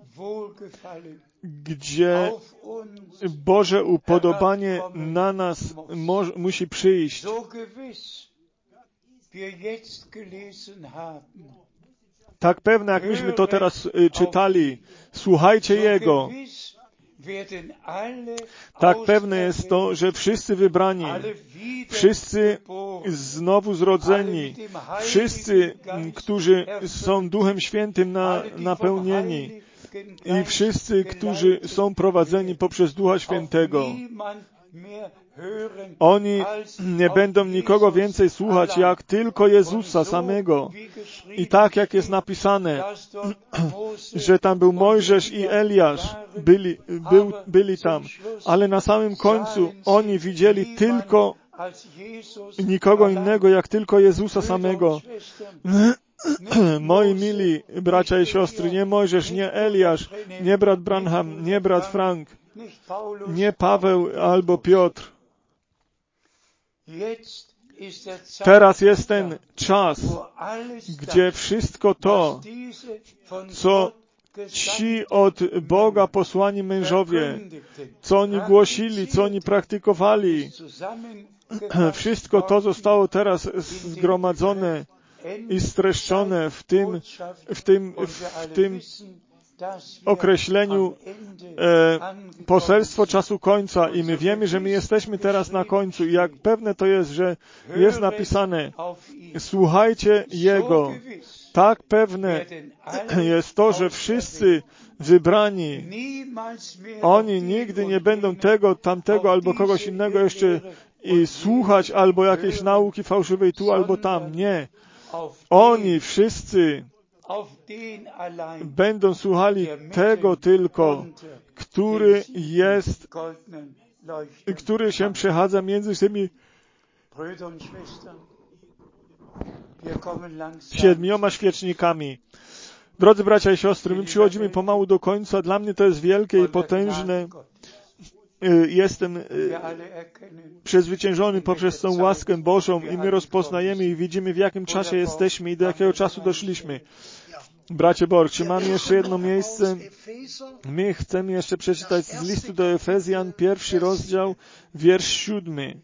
gdzie Boże upodobanie na nas mo- musi przyjść. Tak pewne, jak myśmy to teraz y, czytali, słuchajcie Jego. Tak pewne jest to, że wszyscy wybrani, wszyscy znowu zrodzeni, wszyscy, którzy są Duchem Świętym na, napełnieni i wszyscy, którzy są prowadzeni poprzez Ducha Świętego, oni nie będą nikogo więcej słuchać, jak tylko Jezusa samego. I tak jak jest napisane, że tam był Mojżesz i Eliasz, byli, był, byli tam, ale na samym końcu oni widzieli tylko nikogo innego, jak tylko Jezusa samego. Moi mili bracia i siostry, nie Mojżesz, nie Eliasz, nie brat Branham, nie brat Frank, nie Paweł albo Piotr. Teraz jest ten czas, gdzie wszystko to, co ci od Boga posłani mężowie, co oni głosili, co oni praktykowali, wszystko to zostało teraz zgromadzone i streszczone w tym, w tym, w tym określeniu e, poselstwo czasu końca i my wiemy, że my jesteśmy teraz na końcu i jak pewne to jest, że jest napisane, słuchajcie Jego. Tak pewne jest to, że wszyscy wybrani, oni nigdy nie będą tego, tamtego albo kogoś innego jeszcze i słuchać albo jakieś nauki fałszywej tu albo tam. Nie. Oni wszyscy będą słuchali tego tylko, który jest, który się przechadza między tymi siedmioma świecznikami. Drodzy bracia i siostry, my przychodzimy pomału do końca. Dla mnie to jest wielkie i potężne. Jestem przezwyciężony poprzez tą łaskę Bożą i my rozpoznajemy i widzimy, w jakim czasie jesteśmy i do jakiego czasu doszliśmy. Bracie Borg, czy mamy jeszcze jedno miejsce? My chcemy jeszcze przeczytać z listu do Efezjan, pierwszy rozdział, wiersz siódmy.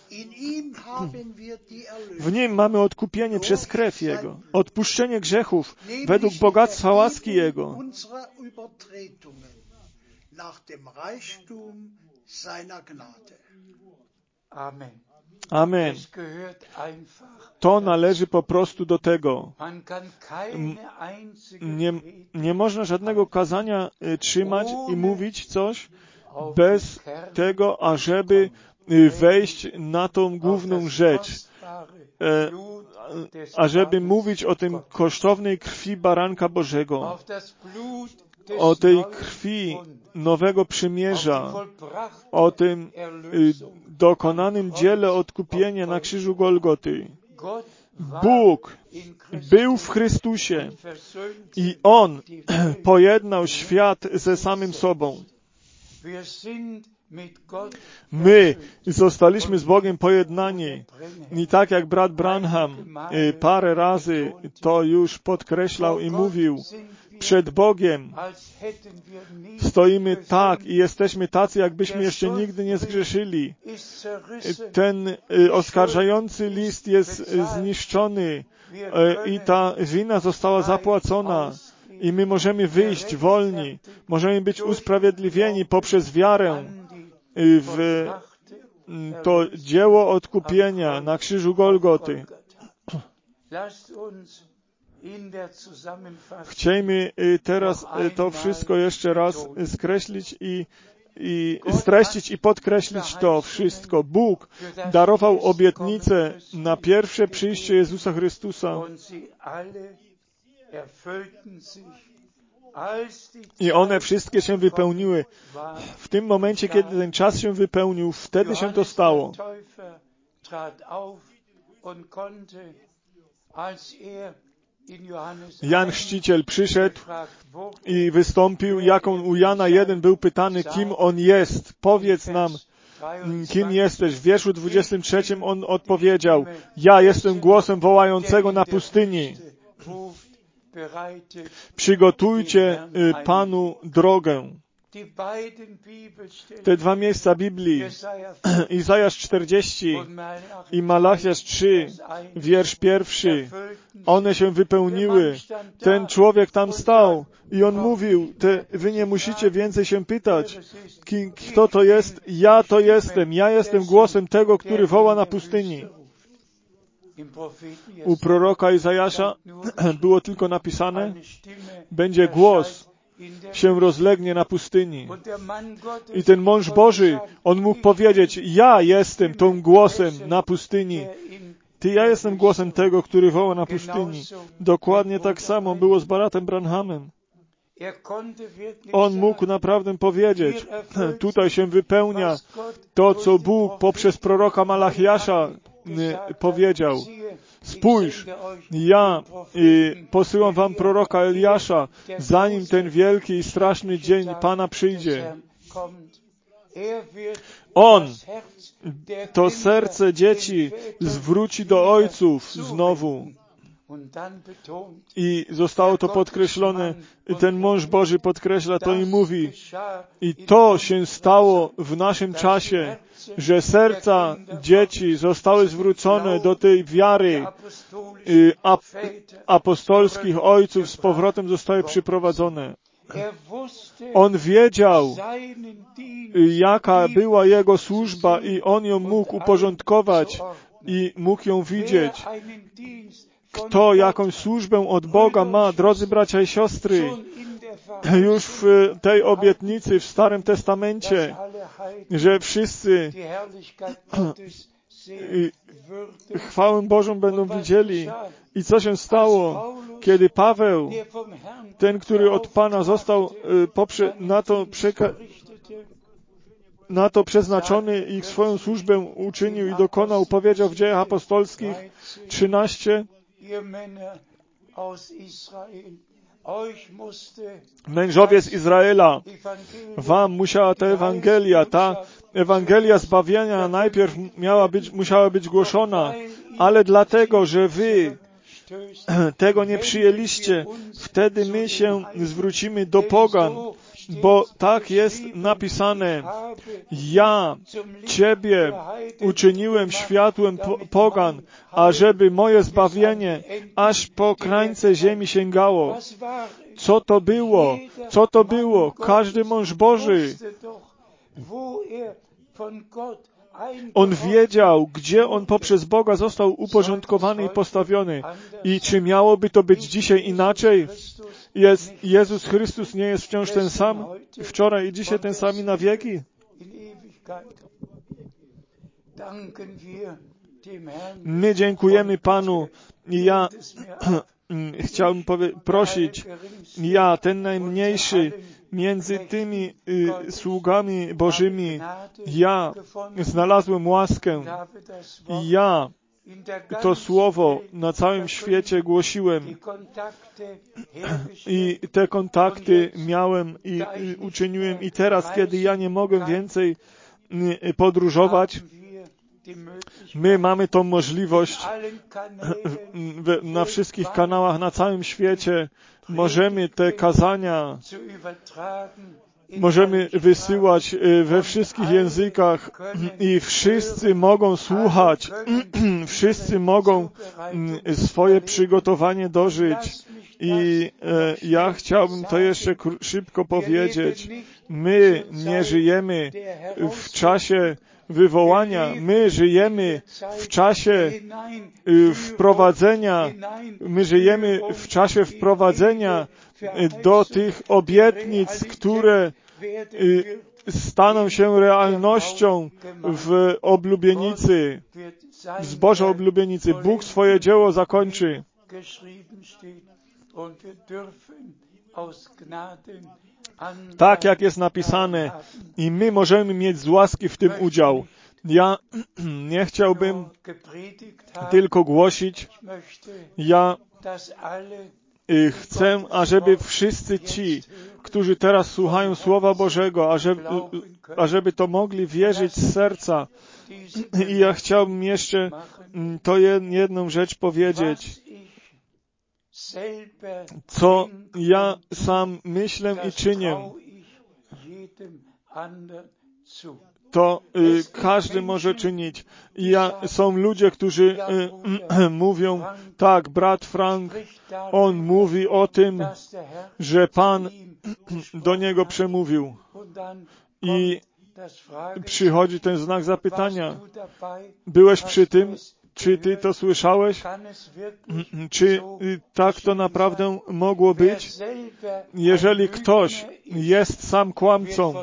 W Nim mamy odkupienie przez krew Jego, odpuszczenie grzechów według bogactwa łaski Jego. Amen. To należy po prostu do tego. Nie, nie można żadnego kazania trzymać i mówić coś bez tego, ażeby wejść na tą główną rzecz, e, ażeby mówić o tym kosztownej krwi baranka Bożego, o tej krwi nowego przymierza, o tym y, dokonanym dziele odkupienia na krzyżu Golgoty. Bóg był w Chrystusie i On pojednał świat ze samym sobą. My zostaliśmy z Bogiem pojednani i tak jak brat Branham y, parę razy to już podkreślał i mówił, przed Bogiem stoimy tak i jesteśmy tacy, jakbyśmy jeszcze nigdy nie zgrzeszyli. Ten y, oskarżający list jest y, zniszczony y, i ta wina została zapłacona. I my możemy wyjść wolni, możemy być usprawiedliwieni poprzez wiarę w to dzieło odkupienia na krzyżu Golgoty. Chciejmy teraz to wszystko jeszcze raz skreślić i, i streścić i podkreślić to wszystko. Bóg darował obietnicę na pierwsze przyjście Jezusa Chrystusa. I one wszystkie się wypełniły. W tym momencie, kiedy ten czas się wypełnił, wtedy się to stało. Jan Chrzciciel przyszedł i wystąpił, jak on u Jana jeden był pytany, kim on jest. Powiedz nam, kim jesteś. W wierszu dwudziestym trzecim on odpowiedział, ja jestem głosem wołającego na pustyni. Przygotujcie Panu drogę. Te dwa miejsca Biblii, Izajasz czterdzieści i Malachiasz trzy, wiersz pierwszy, one się wypełniły. Ten człowiek tam stał i on mówił, te, wy nie musicie więcej się pytać, ki, kto to jest? Ja to jestem. Ja jestem głosem tego, który woła na pustyni. U proroka Izajasza było tylko napisane, będzie głos, się rozlegnie na pustyni. I ten mąż Boży, on mógł powiedzieć, ja jestem tą głosem na pustyni. Ty, ja jestem głosem tego, który woła na pustyni. Dokładnie tak samo było z bratem Branhamem. On mógł naprawdę powiedzieć, tutaj się wypełnia to, co Bóg poprzez proroka Malachiasza powiedział. Spójrz, ja y, posyłam wam proroka Eliasza, zanim ten wielki i straszny dzień Pana przyjdzie. On to serce dzieci zwróci do ojców znowu. I zostało to podkreślone, i ten mąż Boży podkreśla to i mówi, i to się stało w naszym czasie, że serca dzieci zostały zwrócone do tej wiary ap apostolskich ojców, z powrotem zostały przyprowadzone. On wiedział, jaka była jego służba i on ją mógł uporządkować i mógł ją widzieć. Kto jakąś służbę od Boga ma, drodzy bracia i siostry, już w tej obietnicy w Starym Testamencie, że wszyscy chwałę Bożą będą widzieli. I co się stało, kiedy Paweł, ten, który od Pana został poprze, na, to przeka- na to przeznaczony i swoją służbę uczynił i dokonał, powiedział w Dziejach Apostolskich trzynaście, mężowie z Izraela, wam musiała ta Ewangelia, ta Ewangelia zbawienia najpierw miała być, musiała być głoszona, ale dlatego, że wy tego nie przyjęliście, wtedy my się zwrócimy do pogan, bo tak jest napisane, ja Ciebie uczyniłem światłem po pogan, ażeby moje zbawienie aż po krańce ziemi sięgało. Co to było? Co to było? Każdy mąż Boży, on wiedział, gdzie on poprzez Boga został uporządkowany i postawiony. I czy miałoby to być dzisiaj inaczej? Jest, Jezus Chrystus nie jest wciąż ten sam, wczoraj i dzisiaj ten sam i na wieki? My dziękujemy Panu i ja chciałbym powie- prosić, ja, ten najmniejszy między tymi y, sługami Bożymi, ja znalazłem łaskę i ja to słowo na całym świecie głosiłem i te kontakty miałem i, i uczyniłem i teraz, kiedy ja nie mogę więcej y, podróżować, my mamy tą możliwość na wszystkich kanałach na całym świecie. Możemy te kazania możemy wysyłać we wszystkich językach i wszyscy mogą słuchać, wszyscy mogą swoje przygotowanie dożyć. I e, ja chciałbym to jeszcze szybko powiedzieć. My nie żyjemy w czasie wywołania, my żyjemy w czasie y, wprowadzenia, my żyjemy w czasie wprowadzenia do tych obietnic, które y, staną się realnością w oblubienicy, w zboże oblubienicy. Bóg swoje dzieło zakończy. Tak jak jest napisane i my możemy mieć z łaski w tym udział. Ja nie chciałbym tylko głosić, ja chcę, ażeby wszyscy ci, którzy teraz słuchają Słowa Bożego, ażeby, ażeby to mogli wierzyć z serca. I ja chciałbym jeszcze to jedną rzecz powiedzieć, co ja sam myślę i czynię. To y, każdy może czynić. I ja, są ludzie, którzy y, y, mówią, tak, brat Frank, on mówi o tym, że Pan do niego przemówił. I przychodzi ten znak zapytania. Byłeś przy tym? Czy ty to słyszałeś? Czy tak to naprawdę mogło być? Jeżeli ktoś jest sam kłamcą,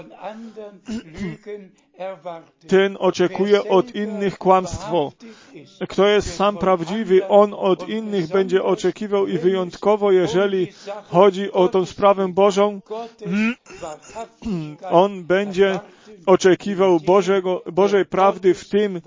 ten oczekuje od innych kłamstwo. Kto jest sam prawdziwy, on od innych będzie oczekiwał i wyjątkowo, jeżeli chodzi o tą sprawę Bożą, on będzie oczekiwał Bożego, Bożej prawdy w tym,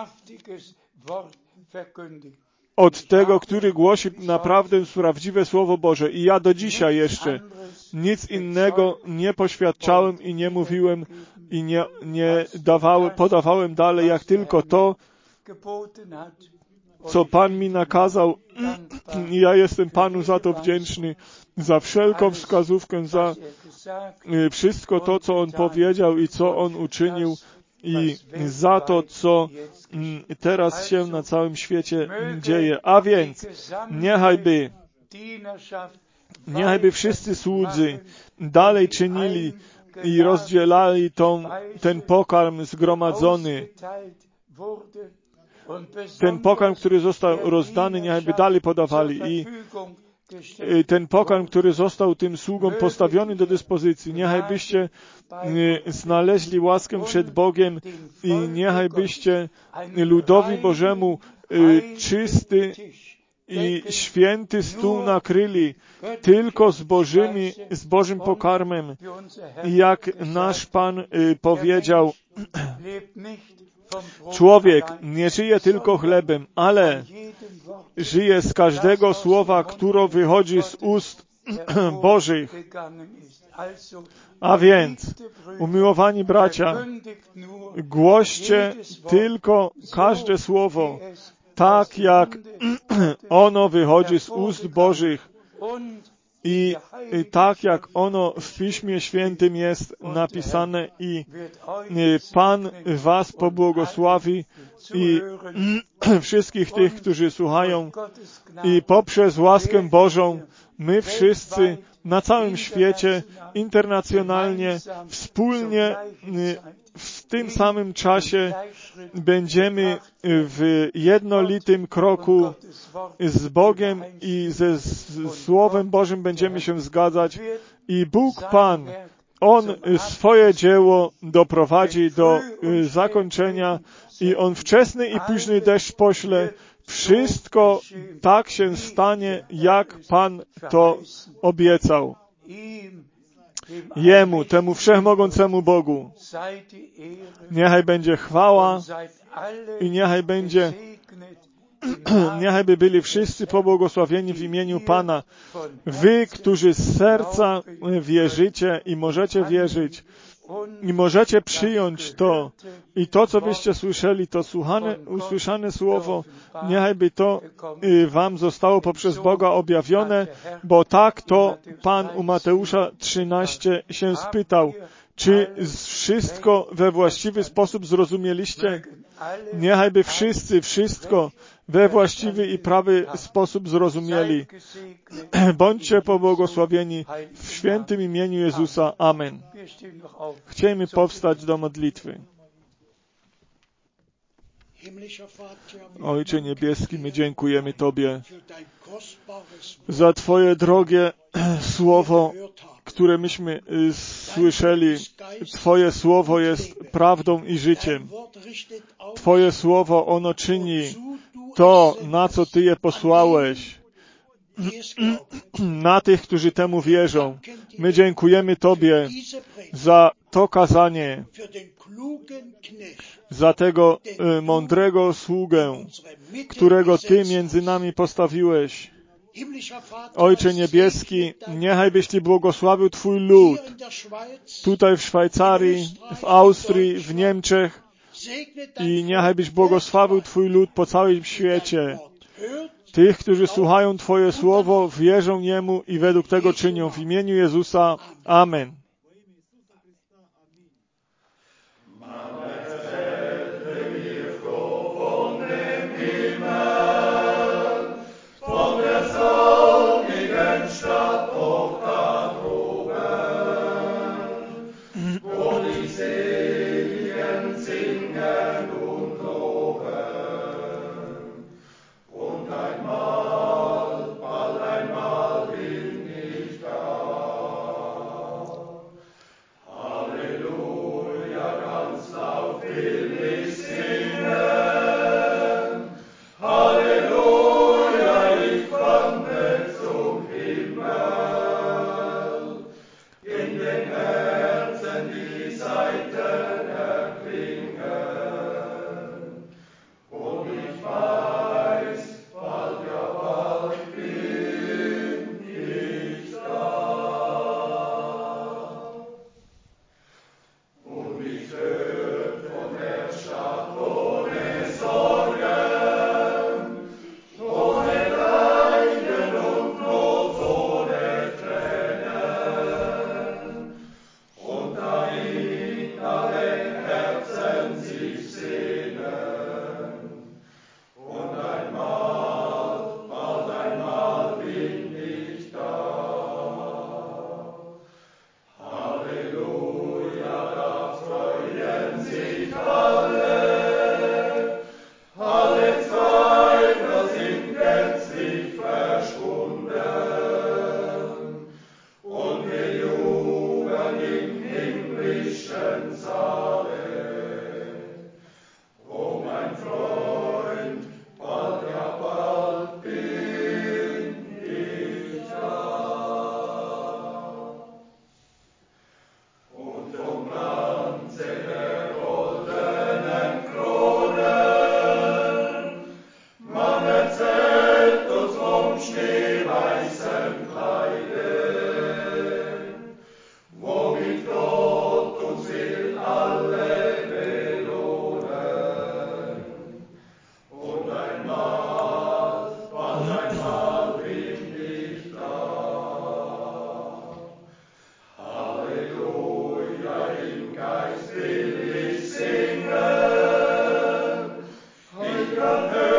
od tego, który głosi naprawdę prawdziwe Słowo Boże. I ja do dzisiaj jeszcze nic innego nie poświadczałem i nie mówiłem i nie, nie dawałem, podawałem dalej, jak tylko to, co Pan mi nakazał. I ja jestem Panu za to wdzięczny, za wszelką wskazówkę, za wszystko to, co On powiedział i co On uczynił i za to, co teraz się na całym świecie dzieje. A więc, niechajby, niechajby wszyscy słudzy dalej czynili i rozdzielali tą, ten pokarm zgromadzony. Ten pokarm, który został rozdany, niechajby dalej podawali i ten pokarm, który został tym sługom postawiony do dyspozycji. Niechajbyście znaleźli łaskę przed Bogiem i niechajbyście ludowi Bożemu czysty i święty stół nakryli tylko z Bożymi, z Bożym pokarmem. Jak nasz Pan powiedział, człowiek nie żyje tylko chlebem, ale żyje z każdego słowa, które wychodzi z ust Bożych. A więc, umiłowani bracia, głoście tylko każde słowo, tak jak ono wychodzi z ust Bożych i tak jak ono w Piśmie Świętym jest napisane i Pan was pobłogosławi i wszystkich tych, którzy słuchają i poprzez łaskę Bożą my wszyscy na całym świecie, internacjonalnie, wspólnie w tym samym czasie będziemy w jednolitym kroku z Bogiem i ze Słowem Bożym będziemy się zgadzać i Bóg Pan, On swoje dzieło doprowadzi do zakończenia i On wczesny i późny deszcz pośle, wszystko tak się stanie, jak Pan to obiecał. Jemu, temu wszechmogącemu Bogu, niechaj będzie chwała i niechaj będzie, niechaj by byli wszyscy pobłogosławieni w imieniu Pana. Wy, którzy z serca wierzycie i możecie wierzyć, i możecie przyjąć to i to, co byście słyszeli, to słuchane, usłyszane słowo, niechaj by to y, wam zostało poprzez Boga objawione, bo tak to Pan u Mateusza trzynaście się spytał. Czy wszystko we właściwy sposób zrozumieliście? Niechaj by wszyscy wszystko we właściwy i prawy sposób zrozumieli. Bądźcie pobłogosławieni w świętym imieniu Jezusa. Amen. Chciejmy powstać do modlitwy. Ojcze Niebieski, my dziękujemy Tobie za Twoje drogie słowo, które myśmy słyszeli. Twoje słowo jest prawdą i życiem. Twoje słowo, ono czyni to, na co Ty je posłałeś, na tych, którzy temu wierzą. My dziękujemy Tobie za to kazanie, za tego y, mądrego sługę, którego Ty między nami postawiłeś. Ojcze Niebieski, niechaj byś Ty błogosławił Twój lud tutaj w Szwajcarii, w Austrii, w Niemczech i niechaj byś błogosławił Twój lud po całym świecie. Tych, którzy słuchają Twoje słowo, wierzą Niemu i według tego czynią. W imieniu Jezusa. Amen. Geist will ich singen, ich kann hören.